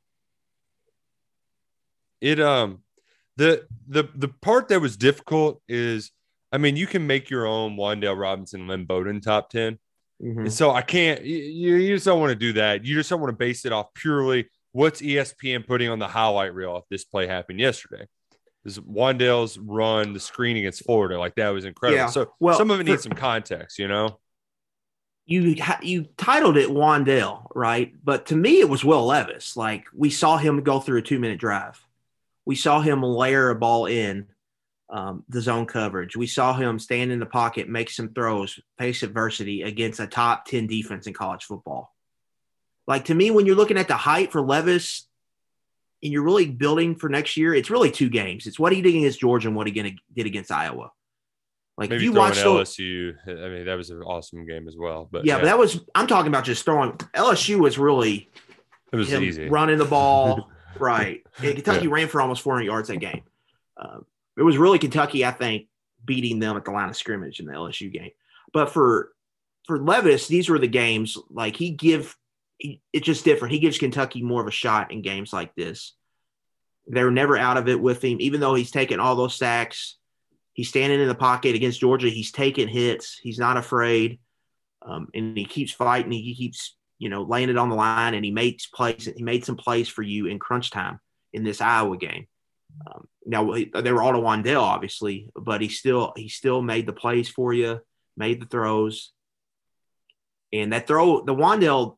It um the the the part that was difficult is, I mean, you can make your own Wan'Dale Robinson, Lynn Bowden top ten. Mm-hmm. And so I can't, you, you just don't want to do that. You just don't want to base it off purely what's E S P N putting on the highlight reel if this play happened yesterday. This Wan'Dale's run, the screen against Florida, like that was incredible. Yeah. So well, some of it for, needs some context, you know? You you titled it Wan'Dale, right? But to me, it was Will Levis. Like we saw him go through a two-minute drive. We saw him layer a ball in um, the zone coverage. We saw him stand in the pocket, make some throws, face adversity against a top ten defense in college football. Like to me, when you're looking at the height for Levis and you're really building for next year, it's really two games. It's what he did against Georgia and what he did against Iowa. Like maybe you throwing watch L S U. I mean, that was an awesome game as well. But yeah, yeah, but that was – I'm talking about just throwing – L S U was really it was him easy. running the ball. Right. And Kentucky Yeah. ran for almost four hundred yards that game. Uh, it was really Kentucky, I think, beating them at the line of scrimmage in the L S U game. But for for Levis, these were the games like he give he, it's just different. He gives Kentucky more of a shot in games like this. They were never out of it with him, even though he's taken all those sacks. He's standing in the pocket against Georgia. He's taking hits. He's not afraid, um, and he keeps fighting. He keeps you know laying it on the line, and he makes plays. He made some plays for you in crunch time in this Iowa game. Um, now they were all to Wan'Dale, obviously, but he still he still made the plays for you, made the throws, and that throw the Wan'Dale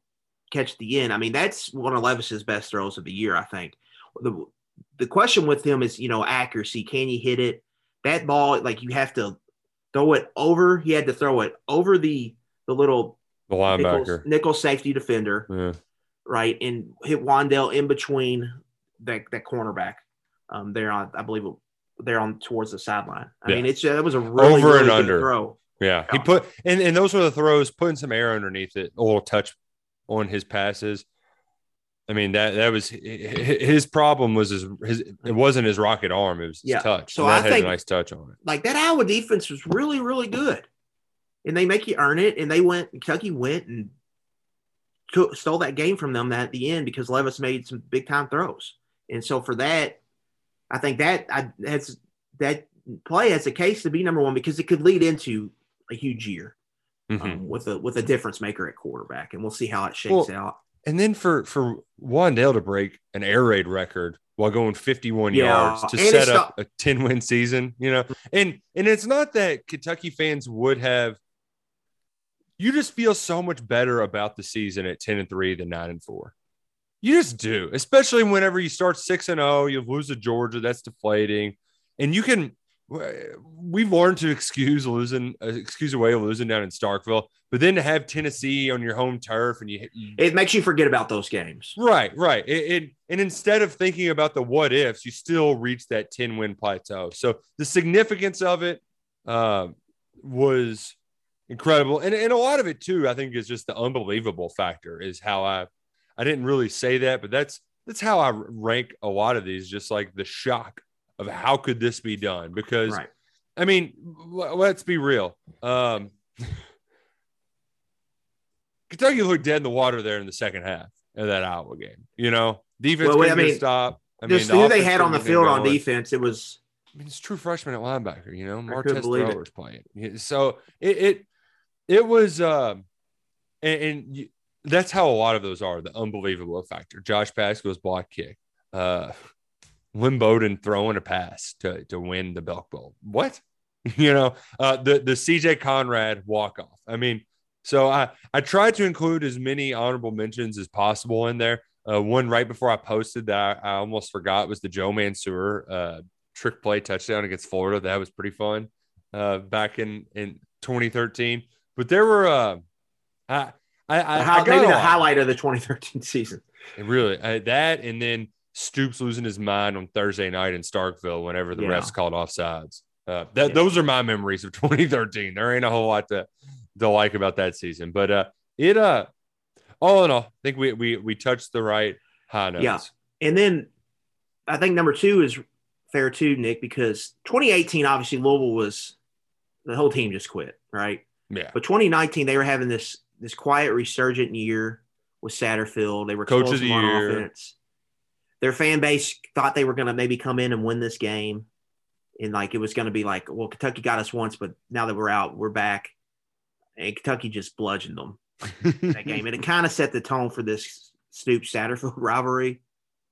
catch the end. I mean, that's one of Levis's best throws of the year, I think. The the question with him is, you know, accuracy. Can you hit it? That ball, like you have to throw it over. He had to throw it over the the little the linebacker, nickel, nickel safety defender, yeah. right, and hit Wandale in between that that cornerback. Um, there on, I believe, they're on towards the sideline. I yeah. mean, it's that was a really over really and good under throw. Yeah, he put and and those were the throws, putting some air underneath it, a little touch on his passes. I mean, that that was his problem was his, his it wasn't his rocket arm, it was his yeah. touch. So and that I had think a nice touch on it. Like that Iowa defense was really, really good. And they make you earn it. And they went, Kentucky went and took, stole that game from them at the end because Levis made some big time throws. And so for that, I think that I, has that play has a case to be number one because it could lead into a huge year mm-hmm. um, with a with a difference maker at quarterback. And we'll see how it shakes well, out. And then for for Wandale to break an air raid record while going fifty-one yeah. yards to and set up not- a ten-win season, you know, and and it's not that Kentucky fans would have. You just feel so much better about the season at ten and three than nine and four. You just do, especially whenever you start six and zero, you lose to Georgia, that's deflating, and you can. We've learned to excuse losing, uh, excuse away losing down in Starkville, but then to have Tennessee on your home turf and you, you it makes you forget about those games. Right, right. It, it and instead of thinking about the what ifs, you still reach that ten win plateau. So the significance of it uh, was incredible, and and a lot of it too, I think, is just the unbelievable factor. Is how I, I didn't really say that, but that's that's how I rank a lot of these. Just like the shock of how could this be done? Because, right. I mean, l- let's be real. Um, Kentucky looked dead in the water there in the second half of that Iowa game. You know, defense well, couldn't I mean, stop. I just mean, the who they had on the field on going. defense, it was. I mean, it's true freshman at linebacker. You know, Martez Throwers it. playing. So it it it was, um, and, and you, that's how a lot of those are. The unbelievable factor. Josh Pascal's block kick. Uh, Lynn Bowden throwing a pass to, to win the Belk Bowl. What? you know, uh, the, the C J Conrad walk-off. I mean, so I, I tried to include as many honorable mentions as possible in there. Uh, one right before I posted that I, I almost forgot was the Joe Mansour uh, trick play touchdown against Florida. That was pretty fun uh, back in, in twenty thirteen. But there were uh, – I, I, I, how, I got maybe the lot. highlight of the twenty thirteen season. It really uh, – that and then – Stoops losing his mind on Thursday night in Starkville whenever the yeah. refs called offsides. Uh, that yeah. Those are my memories of twenty thirteen. There ain't a whole lot to, to like about that season. But uh, it uh, all in all, I think we we we touched the right high notes. Yeah. And then I think number two is fair too, Nick, because twenty eighteen, obviously Louisville was – the whole team just quit, right? Yeah. But twenty nineteen, they were having this this quiet resurgent year with Satterfield. They were coach of the year. Offense. Their fan base thought they were going to maybe come in and win this game. And, like, it was going to be like, well, Kentucky got us once, but now that we're out, we're back. And Kentucky just bludgeoned them that game. And it kind of set the tone for this Stoops-Satterfield rivalry.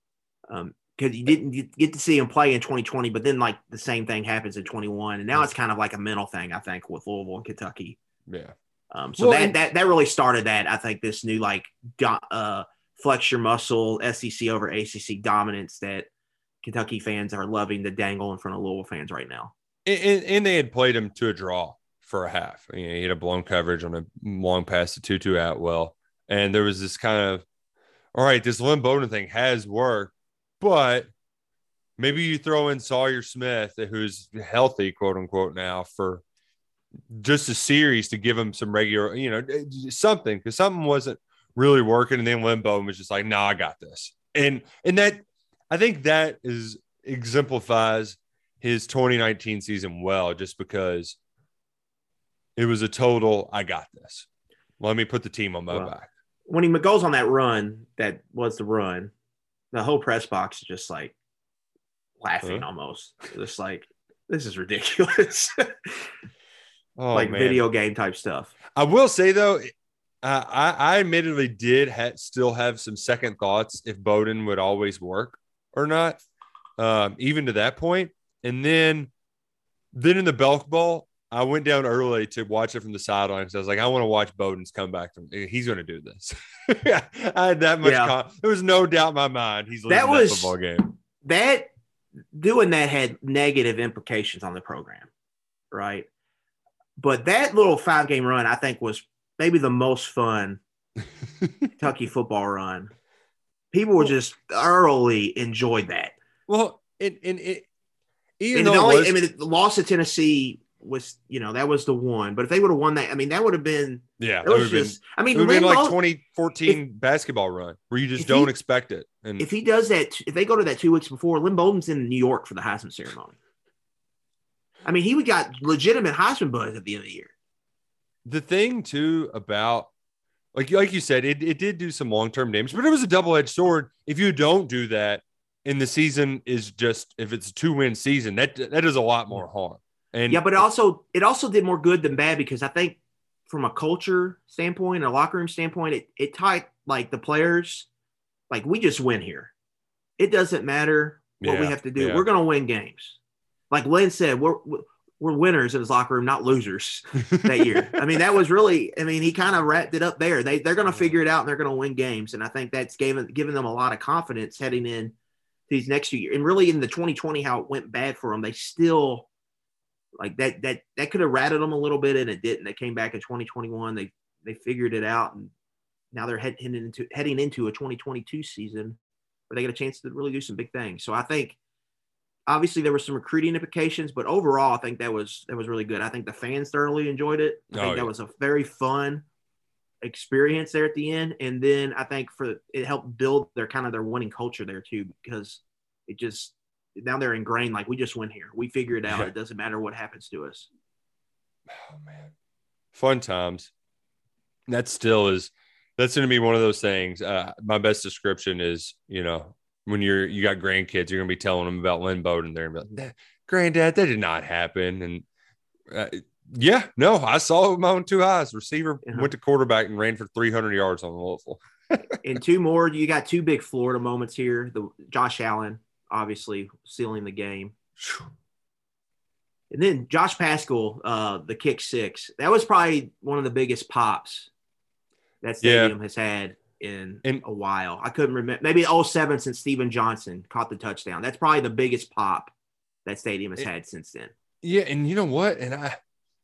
Um, because you didn't get to see him play in twenty twenty, but then, like, the same thing happens in twenty-one. And now it's kind of like a mental thing, I think, with Louisville and Kentucky. Yeah. Um, so well, that, that that really started that, I think, this new, like, uh, flex your muscle, S E C over A C C dominance that Kentucky fans are loving to dangle in front of Louisville fans right now. And, and they had played him to a draw for a half. You know, he had a blown coverage on a long pass to Tutu Atwell. And there was this kind of, all right, this Lynn Bowden thing has worked, but maybe you throw in Sawyer Smith, who's healthy, quote unquote, now for just a series to give him some regular, you know, something, because something wasn't really working, and then Lynn Bowden was just like, "No, nah, I got this," and and that I think that is exemplifies his twenty nineteen season well, just because it was a total, "I got this. Let me put the team on my well, back." When he goes on that run, that was the run, the whole press box is just like laughing, huh? almost, just like, this is ridiculous, oh, like man. video game type stuff. I will say though. Uh, I, I admittedly did ha- still have some second thoughts if Bowden would always work or not, um, even to that point. And then, then in the Belk Bowl, I went down early to watch it from the sidelines. I was like, I want to watch Bowden's come back from. He's going to do this. I had that much. Yeah. Con- there was no doubt in my mind he's losing that, was, that football game. That doing that had negative implications on the program, right? But that little five game run, I think, was maybe the most fun Kentucky football run. People were just thoroughly enjoyed that. Well, it and it. Even and though the only, it was, I mean, the loss to Tennessee was, you know, that was the one. But if they would have won that, I mean, that would have been. Yeah, it was just. Been, I mean, it would have been like Bowden, twenty fourteen if, basketball run where you just don't he, expect it. And if he does that, if they go to that two weeks before, Lynn Bowden's in New York for the Heisman ceremony. I mean, he got legitimate Heisman buzz at the end of the year. The thing too about, like like you said, it it did do some long term damage, but it was a double edged sword. If you don't do that, and the season is just, if it's a two win season, that that does a lot more harm. And yeah, but it also it also did more good than bad, because I think from a culture standpoint, a locker room standpoint, it it tied like the players, like, we just win here. It doesn't matter what yeah, we have to do. Yeah. We're going to win games. Like Lynn said, we're we're winners in his locker room, not losers that year. I mean, that was really, I mean, he kind of wrapped it up there. They they're going to figure it out and they're going to win games, and I think that's given given them a lot of confidence heading in these next few years. And really, in the twenty twenty, how it went bad for them, they still. Like that, that, that could have rattled them a little bit, and it didn't. They came back in twenty twenty-one. They, they figured it out, and now they're head, heading into heading into a twenty twenty-two season where they get a chance to really do some big things. So I think, obviously, there were some recruiting implications, but overall, I think that was that was really good. I think the fans thoroughly enjoyed it. I Oh, think yeah. that was a very fun experience there at the end, and then I think for it helped build their kind of their winning culture there too, because it just. Now they're ingrained, like, we just win here. We figure it out. Yeah. It doesn't matter what happens to us. Oh man, fun times. That still is. That's going to be one of those things. Uh, my best description is, you know, when you're you got grandkids, you're going to be telling them about Lynn Bowden. They're going to be like, "Granddad, that did not happen." And uh, yeah, no, I saw it with my own two eyes. Receiver uh-huh. went to quarterback and ran for three hundred yards on the Louisville. And two more. You got two big Florida moments here. The Josh Allen. Obviously sealing the game. And then Josh Paschal, uh, the kick six. That was probably one of the biggest pops that stadium yeah. has had in and, a while. I couldn't remember. Maybe oh seven since Steven Johnson caught the touchdown. That's probably the biggest pop that stadium has it, had since then. Yeah, and you know what? And I,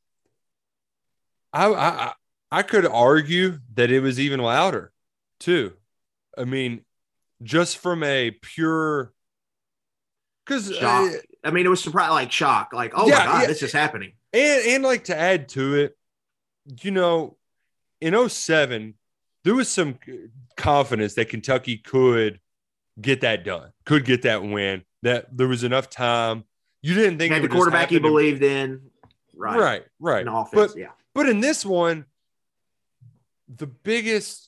I, I, I could argue that it was even louder, too. I mean, just from a pure – Because uh, I mean, it was surprise, like shock, like, oh yeah, my god, yeah. this is happening. And and like to add to it, you know, in oh seven, there was some confidence that Kentucky could get that done, could get that win. That there was enough time. You didn't think you had the quarterback you believed in, right? Right, right. In offense, but, yeah. But in this one, the biggest.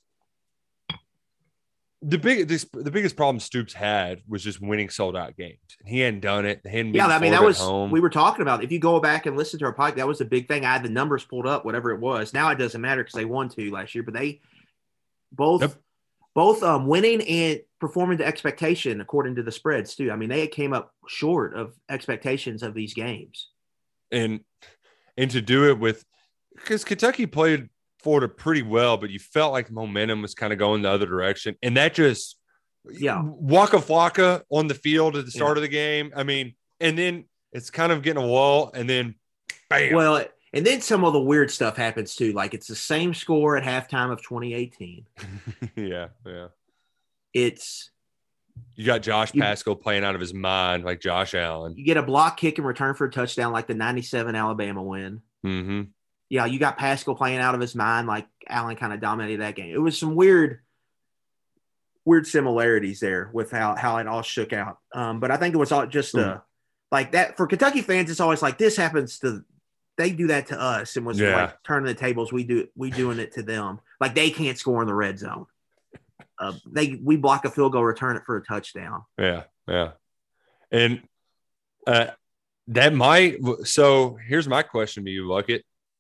The big, this, the biggest problem Stoops had was just winning sold out games. He hadn't done it. He hadn't yeah, I mean that was home. We were talking about. If you go back and listen to our podcast, that was a big thing. I had the numbers pulled up, whatever it was. Now it doesn't matter because they won two last year, but they both yep. both um, winning and performing to expectation according to the spreads too. I mean they came up short of expectations of these games, and and to do it with because Kentucky played Florida pretty well, but you felt like momentum was kind of going the other direction. And that just, yeah, Waka Flocka on the field at the start yeah. of the game. I mean, and then it's kind of getting a wall, and then bam. Well, and then some of the weird stuff happens too. Like it's the same score at halftime of twenty eighteen. yeah, yeah. It's you got Josh you, Paschal playing out of his mind, like Josh Allen. You get a block kick and return for a touchdown, like the ninety-seven Alabama win. Mm-hmm. Yeah, you got Paschal playing out of his mind, like Allen kind of dominated that game. It was some weird, weird similarities there with how, how it all shook out. Um, but I think it was all just uh, like that for Kentucky fans. It's always like this happens to, they do that to us, and was yeah. like turning the tables. We do we doing it to them. Like they can't score in the red zone. Uh, they we block a field goal, return it for a touchdown. Yeah, yeah, and uh, that might. So here's my question to you, Luckett.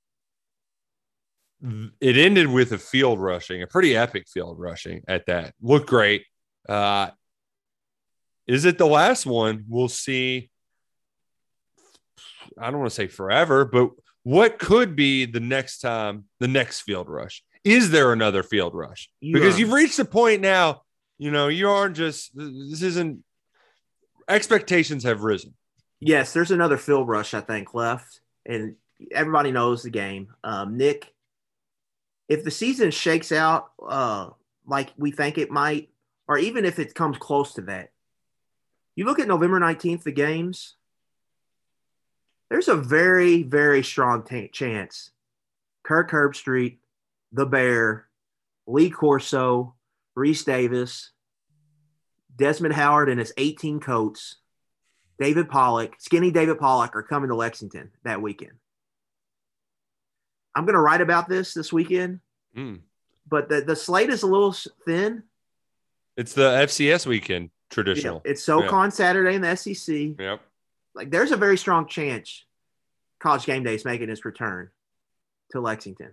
It ended with a field rushing, a pretty epic field rushing at that. Looked great. Uh, is it the last one? We'll see. I don't want to say forever, but what could be the next time, the next field rush? Is there another field rush? You, Because uh, you've reached a point now, you know, you aren't just, this isn't, expectations have risen. Yes, there's another field rush, I think, left. And everybody knows the game. Um, Nick, if the season shakes out uh, like we think it might, or even if it comes close to that, you look at November nineteenth, the games, there's a very, very strong t- chance Kirk Herbstreit, the Bear, Lee Corso, Reese Davis, Desmond Howard and his eighteen coats, David Pollock, skinny David Pollock are coming to Lexington that weekend. I'm going to write about this this weekend, Mm. but the, the slate is a little thin. It's the F C S weekend, traditional. Yeah, it's SoCon Saturday in the S E C. Yep. Like, there's a very strong chance College Game Day is making its return to Lexington.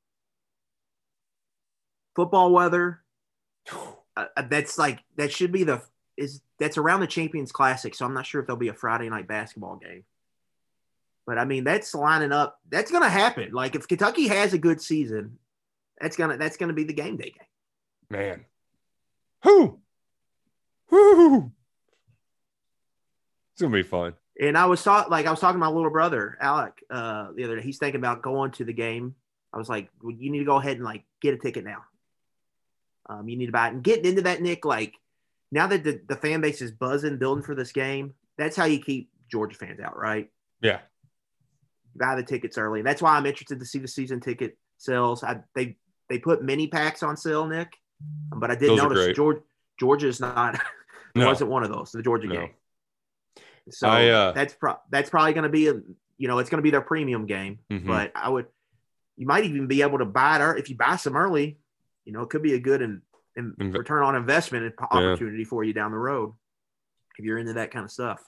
Football weather, uh, that's like that should be the is that's around the Champions Classic, so I'm not sure if there'll be a Friday night basketball game. But I mean, that's lining up. That's going to happen. Like, if Kentucky has a good season, that's gonna that's gonna be the game day game. Man, who, who, it's gonna be fun. And I was talking, like I was talking to my little brother Alec uh, the other day. He's thinking about going to the game. I was like, well, you need to go ahead and like get a ticket now. Um, you need to buy it and getting into that, Nick. Like, now that the, the fan base is buzzing, building for this game, that's how you keep Georgia fans out, right? Yeah. Buy the tickets early. That's why I'm interested to see the season ticket sales. I, they they put mini packs on sale, Nick, but I did Those are notice great. Georgia Georgia's not. It No. wasn't one of those. The Georgia No. game. So I, uh, that's pro- that's probably going to be a you know it's going to be their premium game. Mhm. But I would you might even be able to buy it or if you buy some early. You know, it could be a good and, and Inve- return on investment and Yeah. opportunity for you down the road if you're into that kind of stuff.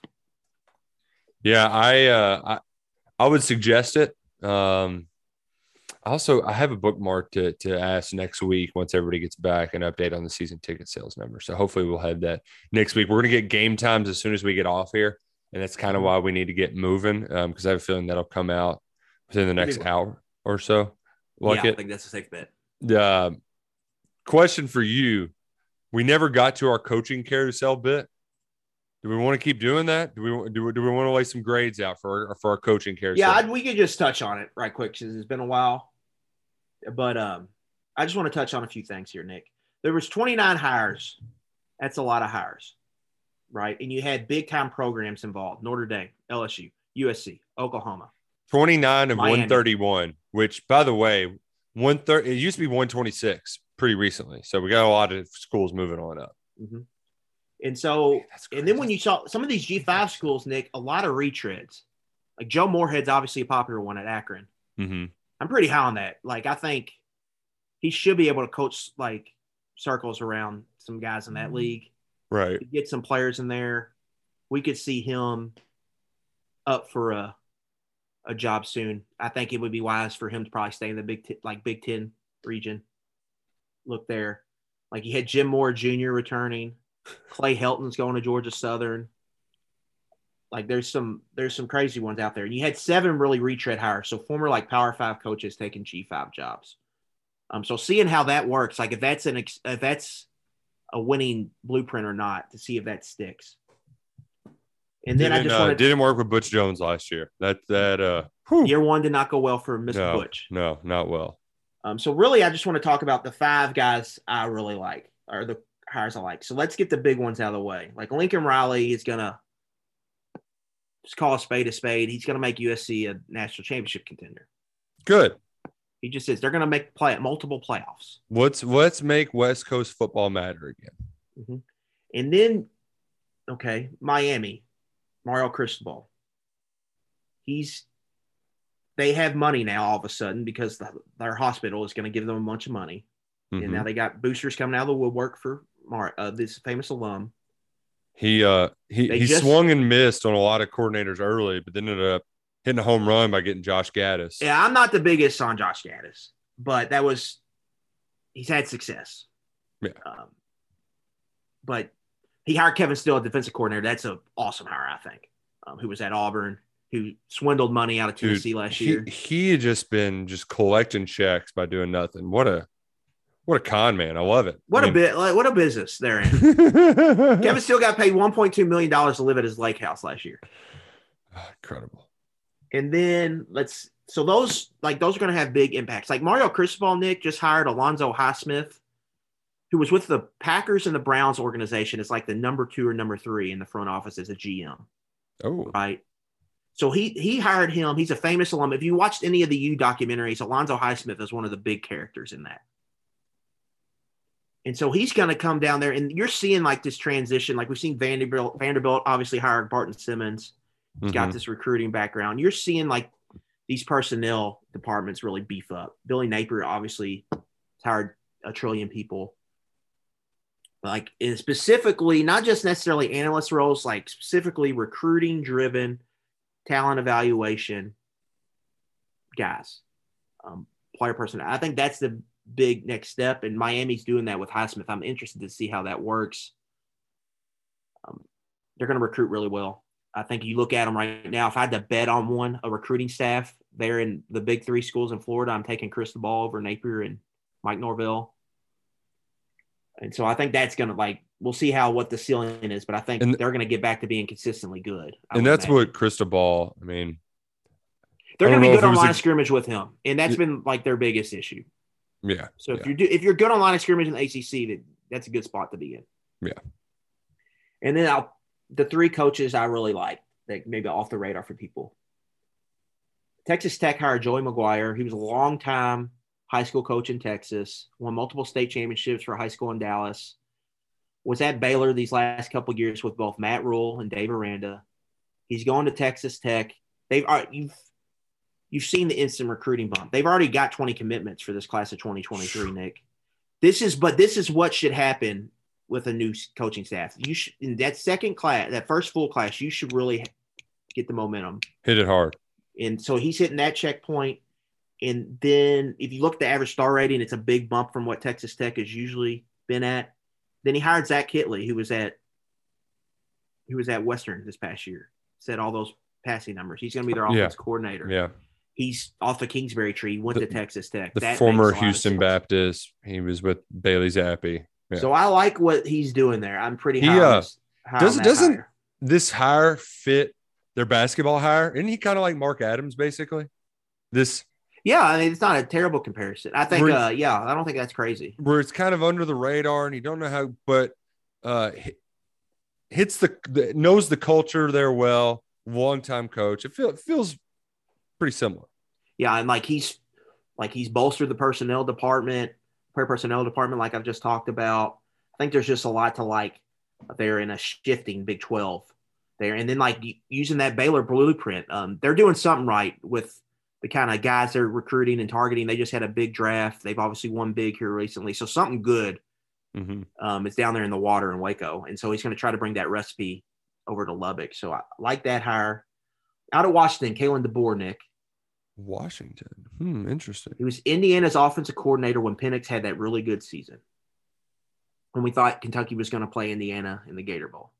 Yeah, I uh, I I would suggest it. Um, also, I have a bookmark to to ask next week once everybody gets back an update on the season ticket sales number. So hopefully we'll have that next week. We're gonna get game times as soon as we get off here, and that's kind of why we need to get moving because I have a feeling that'll come out within the next hour or so. Like yeah, it. I think that's a safe bet. Uh, question for you: we never got to our coaching carousel bit. Do we want to keep doing that? Do we do we, do we want to lay some grades out for our, for our coaching carousel? Yeah, I'd, we could just touch on it right quick because it's been a while. But um, I just want to touch on a few things here, Nick. There was twenty-nine hires. That's a lot of hires, right? And you had big-time programs involved: Notre Dame, L S U, U S C, Oklahoma. twenty-nine of Miami. one thirty-one, which, by the way, one thirty. It used to be one twenty-six pretty recently. So we got a lot of schools moving on up. Mm-hmm. And so, and then when you saw some of these G five schools, Nick, a lot of retreads. Like Joe Moorhead's obviously a popular one at Akron. Mm-hmm. I'm pretty high on that. Like, I think he should be able to coach like circles around some guys in that league. Right. Get some players in there. We could see him up for a a job soon. I think it would be wise for him to probably stay in the Big Ten, like Big Ten region. Look there. Like, you had Jim Moore Junior returning. Clay Helton's going to Georgia Southern. Like, there's some there's some crazy ones out there. And you had seven really retread hires. So former like Power Five coaches taking G five jobs. Um, so seeing how that works, like if that's an ex- if that's a winning blueprint or not, to see if that sticks. And then didn't, I just uh, wanted didn't work with Butch Jones last year. That that uh whew. year one did not go well for Mister no, Butch. No, not well. Um, so really, I just want to talk about the five guys I really like, or the hires I like. So let's get the big ones out of the way. Like Lincoln Riley is gonna just call a spade a spade. He's gonna make U S C a national championship contender. Good. He just is. They're gonna make play multiple playoffs. Let's let's make West Coast football matter again. Mm-hmm. And then, okay, Miami, Mario Cristobal. He's they have money now all of a sudden because the, their hospital is going to give them a bunch of money. Mm-hmm. And now they got boosters coming out of the woodwork for Mar- uh, this famous alum. He uh he, They he just- swung and missed on a lot of coordinators early, but then ended up hitting a home run by getting Josh Gaddis. Yeah, I'm not the biggest on Josh Gaddis, but that was he's had success. Yeah. Um, but he hired Kevin Steele, a defensive coordinator. That's an awesome hire, I think. Um, who was at Auburn. who swindled money out of Tennessee Dude, last he, year. He had just been just collecting checks by doing nothing. What a what a con man. I love it. What I a mean, bit like what a business they're in. Kevin Steele got paid one point two million dollars to live at his lake house last year. Incredible. And then let's so those like those are going to have big impacts. Like Mario Cristobal, Nick just hired Alonzo Highsmith, who was with the Packers and the Browns organization as like the number two or number three in the front office as a G M. Oh, right. So he he hired him. He's a famous alum. If you watched any of the U documentaries, Alonzo Highsmith is one of the big characters in that. And so he's going to come down there, and you're seeing like this transition. Like we've seen Vanderbilt. Vanderbilt obviously hired Barton Simmons. He's mm-hmm. got this recruiting background. You're seeing like these personnel departments really beef up. Billy Napier obviously hired a trillion people. Like and specifically, not just necessarily analyst roles, like specifically recruiting driven, talent evaluation guys, um, player person. I think that's the big next step, and Miami's doing that with Highsmith. I'm interested to see how that works. Um, they're going to recruit really well. I think you look at them right now. If I had to bet on one, a recruiting staff, they're in the big three schools in Florida. I'm taking Cristobal over Napier and Mike Norvell. And so I think that's going to like, we'll see how, what the ceiling is, but I think and, they're going to get back to being consistently good. I and that's imagine. what Cristobal, I mean, they're going to be good on line a, of scrimmage with him. And that's yeah. been like their biggest issue. Yeah. So if yeah. you're, do, if you're good on line of scrimmage in the A C C, that that's a good spot to be in. Yeah. And then I'll, the three coaches I really like, that maybe off the radar for people. Texas Tech hired Joey McGuire. He was a long time high school coach in Texas, won multiple state championships for high school in Dallas, was at Baylor these last couple of years with both Matt Rule and Dave Aranda. He's going to Texas Tech. They've you've you've seen the instant recruiting bump. They've already got twenty commitments for this class of twenty twenty-three, Nick. This is, but this is what should happen with a new coaching staff. You should, in that second class, that first full class, you should really get the momentum. Hit it hard. And so he's hitting that checkpoint. And then if you look at the average star rating, it's a big bump from what Texas Tech has usually been at. Then he hired Zach Kitley, who was at who was at Western this past year. Set all those passing numbers. He's going to be their offense yeah. coordinator. Yeah. He's off the Kingsbury tree. He went the, to Texas Tech. The that former Houston Baptist. He was with Bailey Zappi. Yeah. So I like what he's doing there. I'm pretty he, high uh, on this, high does, on that doesn't hire. This hire fit their basketball hire? Isn't he kind of like Mark Adams, basically? This Yeah, I mean, it's not a terrible comparison. I think, where, uh, yeah, I don't think that's crazy. Where it's kind of under the radar and you don't know how, but uh, hits the, the knows the culture there well, long-time coach. It, feel, it feels pretty similar. Yeah, and like he's like he's bolstered the personnel department, player personnel department, like I've just talked about. I think there's just a lot to like there in a shifting Big twelve there. And then like using that Baylor blueprint, um, they're doing something right with the kind of guys they're recruiting and targeting. They just had a big draft. They've obviously won big here recently. So something good mm-hmm. um, is down there in the water in Waco. And so he's going to try to bring that recipe over to Lubbock. So I like that hire. Out of Washington, Kalen DeBoer, Nick. Washington. Hmm, interesting. He was Indiana's offensive coordinator when Penix had that really good season. When we thought Kentucky was going to play Indiana in the Gator Bowl.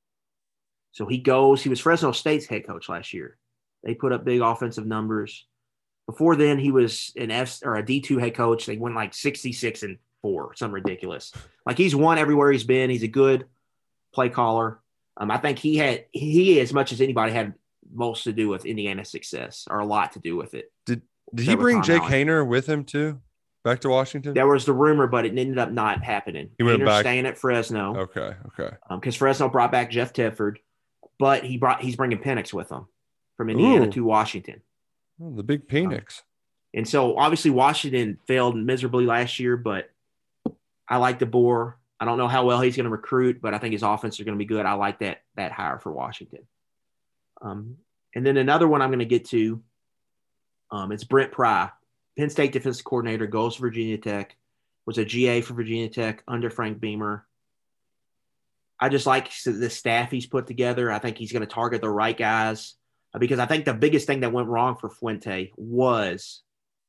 So he goes, he was Fresno State's head coach last year. They put up big offensive numbers. Before then, he was an F or a D two head coach. They went like sixty-six and four, something ridiculous. Like he's won everywhere he's been. He's a good play caller. Um, I think he had, he, as much as anybody, had most to do with Indiana's success, or a lot to do with it. Did did he bring Jake Hayner with him too, back to Washington? There was the rumor, but it ended up not happening. He went Hayner's back, staying at Fresno. Okay, okay. Because um, Fresno brought back Jeff Tedford, but he brought he's bringing Penix with him from Indiana Ooh. to Washington. Oh, the big Penix. Um, and so obviously Washington failed miserably last year, but I like DeBoer. I don't know how well he's going to recruit, but I think his offense is going to be good. I like that that hire for Washington. Um, and then another one I'm going to get to, um, it's Brent Pry, Penn State defensive coordinator, goes to Virginia Tech, was a G A for Virginia Tech under Frank Beamer. I just like the staff he's put together. I think he's going to target the right guys because I think the biggest thing that went wrong for Fuente was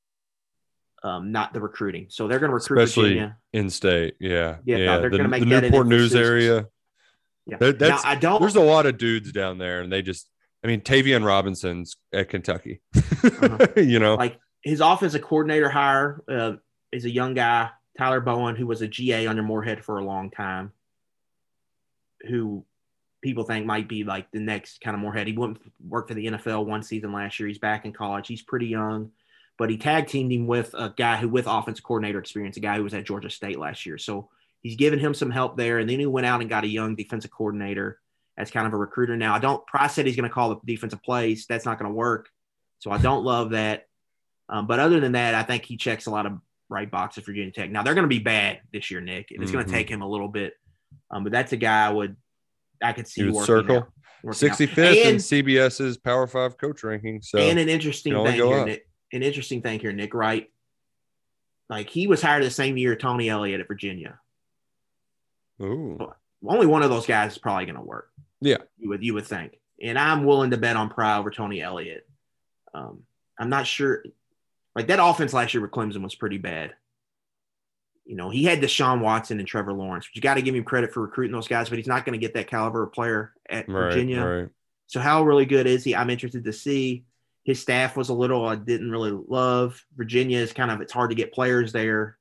um, not the recruiting. So they're going to recruit especially Virginia. in-state. Yeah, yeah. yeah. No, they're the, going to make the that Newport an News emphasis. area. Yeah, there, that's, now, I don't. There's a lot of dudes down there, and they just I mean, Tavion Robinson's at Kentucky. uh-huh. You know, like his offensive coordinator hire uh, is a young guy, Tyler Bowen, who was a G A under Moorhead for a long time, who people think might be like the next kind of Moorhead. He went work for the N F L one season last year. He's back in college. He's pretty young, but he tag teamed him with a guy who with offensive coordinator experience, a guy who was at Georgia State last year. So he's given him some help there. And then he went out and got a young defensive coordinator as kind of a recruiter. Now, I don't – Price said he's going to call the defensive plays. That's not going to work. So I don't love that. Um, but other than that, I think he checks a lot of right boxes for Virginia Tech. Now, they're going to be bad this year, Nick. And it's mm-hmm. going to take him a little bit. Um, but that's a guy I would – I could see you would working circle. Out, working sixty-fifth and, in CBS's Power Five coach ranking. So and an interesting thing here, Nick, an interesting thing here, Nick, right? Like he was hired the same year Tony Elliott at Virginia. Ooh. Only one of those guys is probably going to work. Yeah. You would, you would think. And I'm willing to bet on Pry over Tony Elliott. Um, I'm not sure. Like that offense last year with Clemson was pretty bad. You know, he had Deshaun Watson and Trevor Lawrence, but you got to give him credit for recruiting those guys, but he's not going to get that caliber of player at right, Virginia. Right. So how really good is he? I'm interested to see. His staff was a little I didn't really love. Virginia is kind of – it's hard to get players there.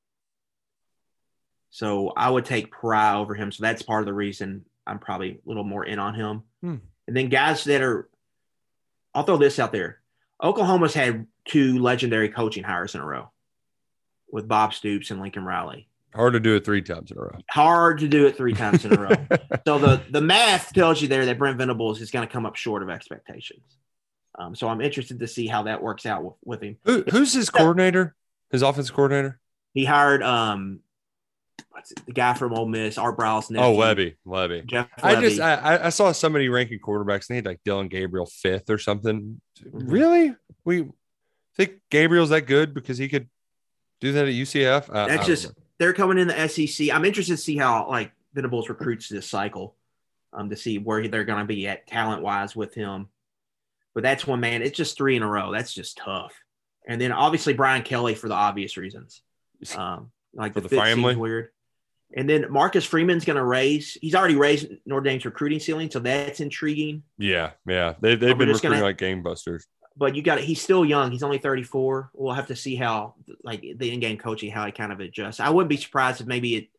So I would take Pry over him. So that's part of the reason I'm probably a little more in on him. Hmm. And then guys that are – I'll throw this out there. Oklahoma's had two legendary coaching hires in a row with Bob Stoops and Lincoln Riley. Hard to do it three times in a row. Hard to do it three times in a row. So the, the math tells you there that Brent Venables is going to come up short of expectations. Um, so I'm interested to see how that works out with, with him. Who, who's his coordinator? His offensive coordinator? He hired um, what's it, the guy from Ole Miss, Art Briles' nephew. Oh, Webby. Webby. Jeff I Webby. just I, I saw somebody ranking quarterbacks and they had like Dylan Gabriel fifth or something. Mm-hmm. Really? We think Gabriel's that good because he could do that at U C F? Uh, That's just they're coming in the S E C. I'm interested to see how like Venables recruits this cycle, um, to see where they're going to be at talent wise with him. But that's one man. It's just three in a row. That's just tough. And then obviously Brian Kelly for the obvious reasons, um, like for the, the fit family. Seems weird. And then Marcus Freeman's going to raise. He's already raised Notre Dame's recruiting ceiling, so that's intriguing. Yeah, yeah. They they've been recruiting gonna, like gangbusters. But you got it. He's still young. He's only thirty-four. We'll have to see how, like the in-game coaching, how he kind of adjusts. I wouldn't be surprised if maybe it.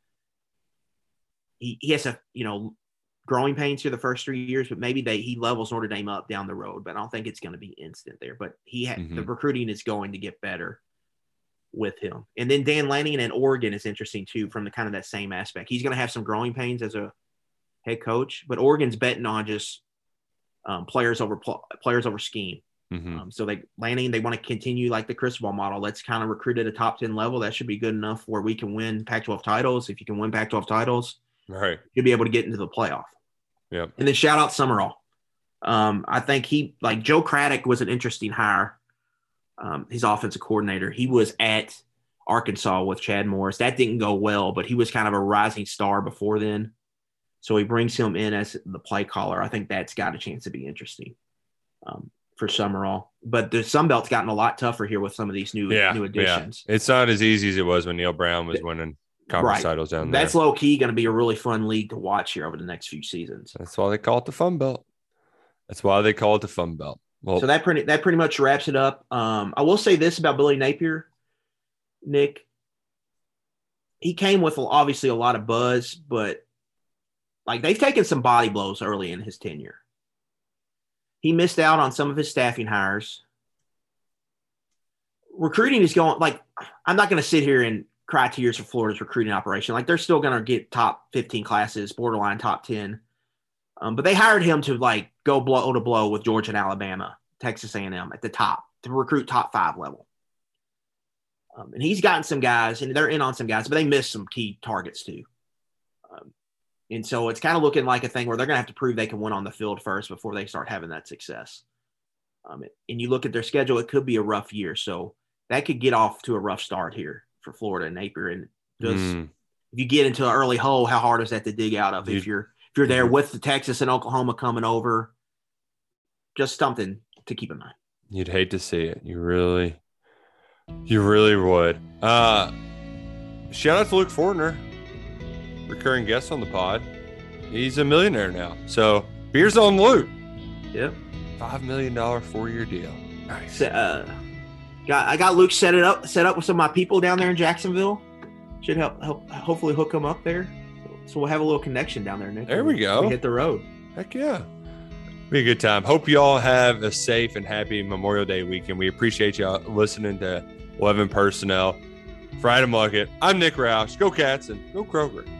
He he has a you know. growing pains here the first three years, but maybe they he levels Notre Dame up down the road. But I don't think it's going to be instant there. But he ha- mm-hmm. the recruiting is going to get better with him. And then Dan Lanning in Oregon is interesting too, from the kind of that same aspect. He's going to have some growing pains as a head coach, but Oregon's betting on just um, players over pl- players over scheme. Mm-hmm. Um, so they Lanning they want to continue like the Cristobal model. Let's kind of recruit at a top ten level. That should be good enough where we can win Pac twelve titles. If you can win Pac twelve titles, right, you'll be able to get into the playoff. Yeah. And then shout out Summerall. Um, I think he like Joe Craddock was an interesting hire. Um, his offensive coordinator. He was at Arkansas with Chad Morris. That didn't go well, but he was kind of a rising star before then. So he brings him in as the play caller. I think that's got a chance to be interesting um, for Summerall. But the Sun Belt's gotten a lot tougher here with some of these new yeah, new additions. Yeah. It's not as easy as it was when Neil Brown was winning conference right. titles down there. That's low key going to be a really fun league to watch here over the next few seasons. That's why they call it the Fun Belt. That's why they call it the Fun Belt. Well, so that pretty that pretty much wraps it up. Um, I will say this about Billy Napier, Nick. He came with obviously a lot of buzz, but like they've taken some body blows early in his tenure. He missed out on some of his staffing hires. Recruiting is going like I'm not going to sit here and cry tears for Florida's recruiting operation. Like they're still going to get top fifteen classes, borderline top ten. Um, but they hired him to like go blow to blow with Georgia and Alabama, Texas A and M at the top to recruit top five level. Um, and he's gotten some guys and they're in on some guys, but they missed some key targets too. Um, and so it's kind of looking like a thing where they're going to have to prove they can win on the field first before they start having that success. Um, and you look at their schedule, it could be a rough year. So that could get off to a rough start here for Florida and Napier. And just mm. if you get into an early hole, how hard is that to dig out of you, if you're if you're there with the Texas and Oklahoma coming over? Just something to keep in mind. You'd hate to see it. You really, you really would. Uh, shout out to Luke Fortner, recurring guest on the pod. He's a millionaire now. So beers on Luke. Yep. Five million dollar four year deal. Nice. Uh, got I got Luke set it up set up with some of my people down there in Jacksonville. Should help help hopefully hook them up there. So we'll have a little connection down there, Nick. There we go. We hit the road. Heck yeah. Be a good time. Hope you all have a safe and happy Memorial Day weekend. We appreciate y'all listening to eleven Personnel. For Adam Luckett, I'm Nick Roush. Go Cats and go Kroger.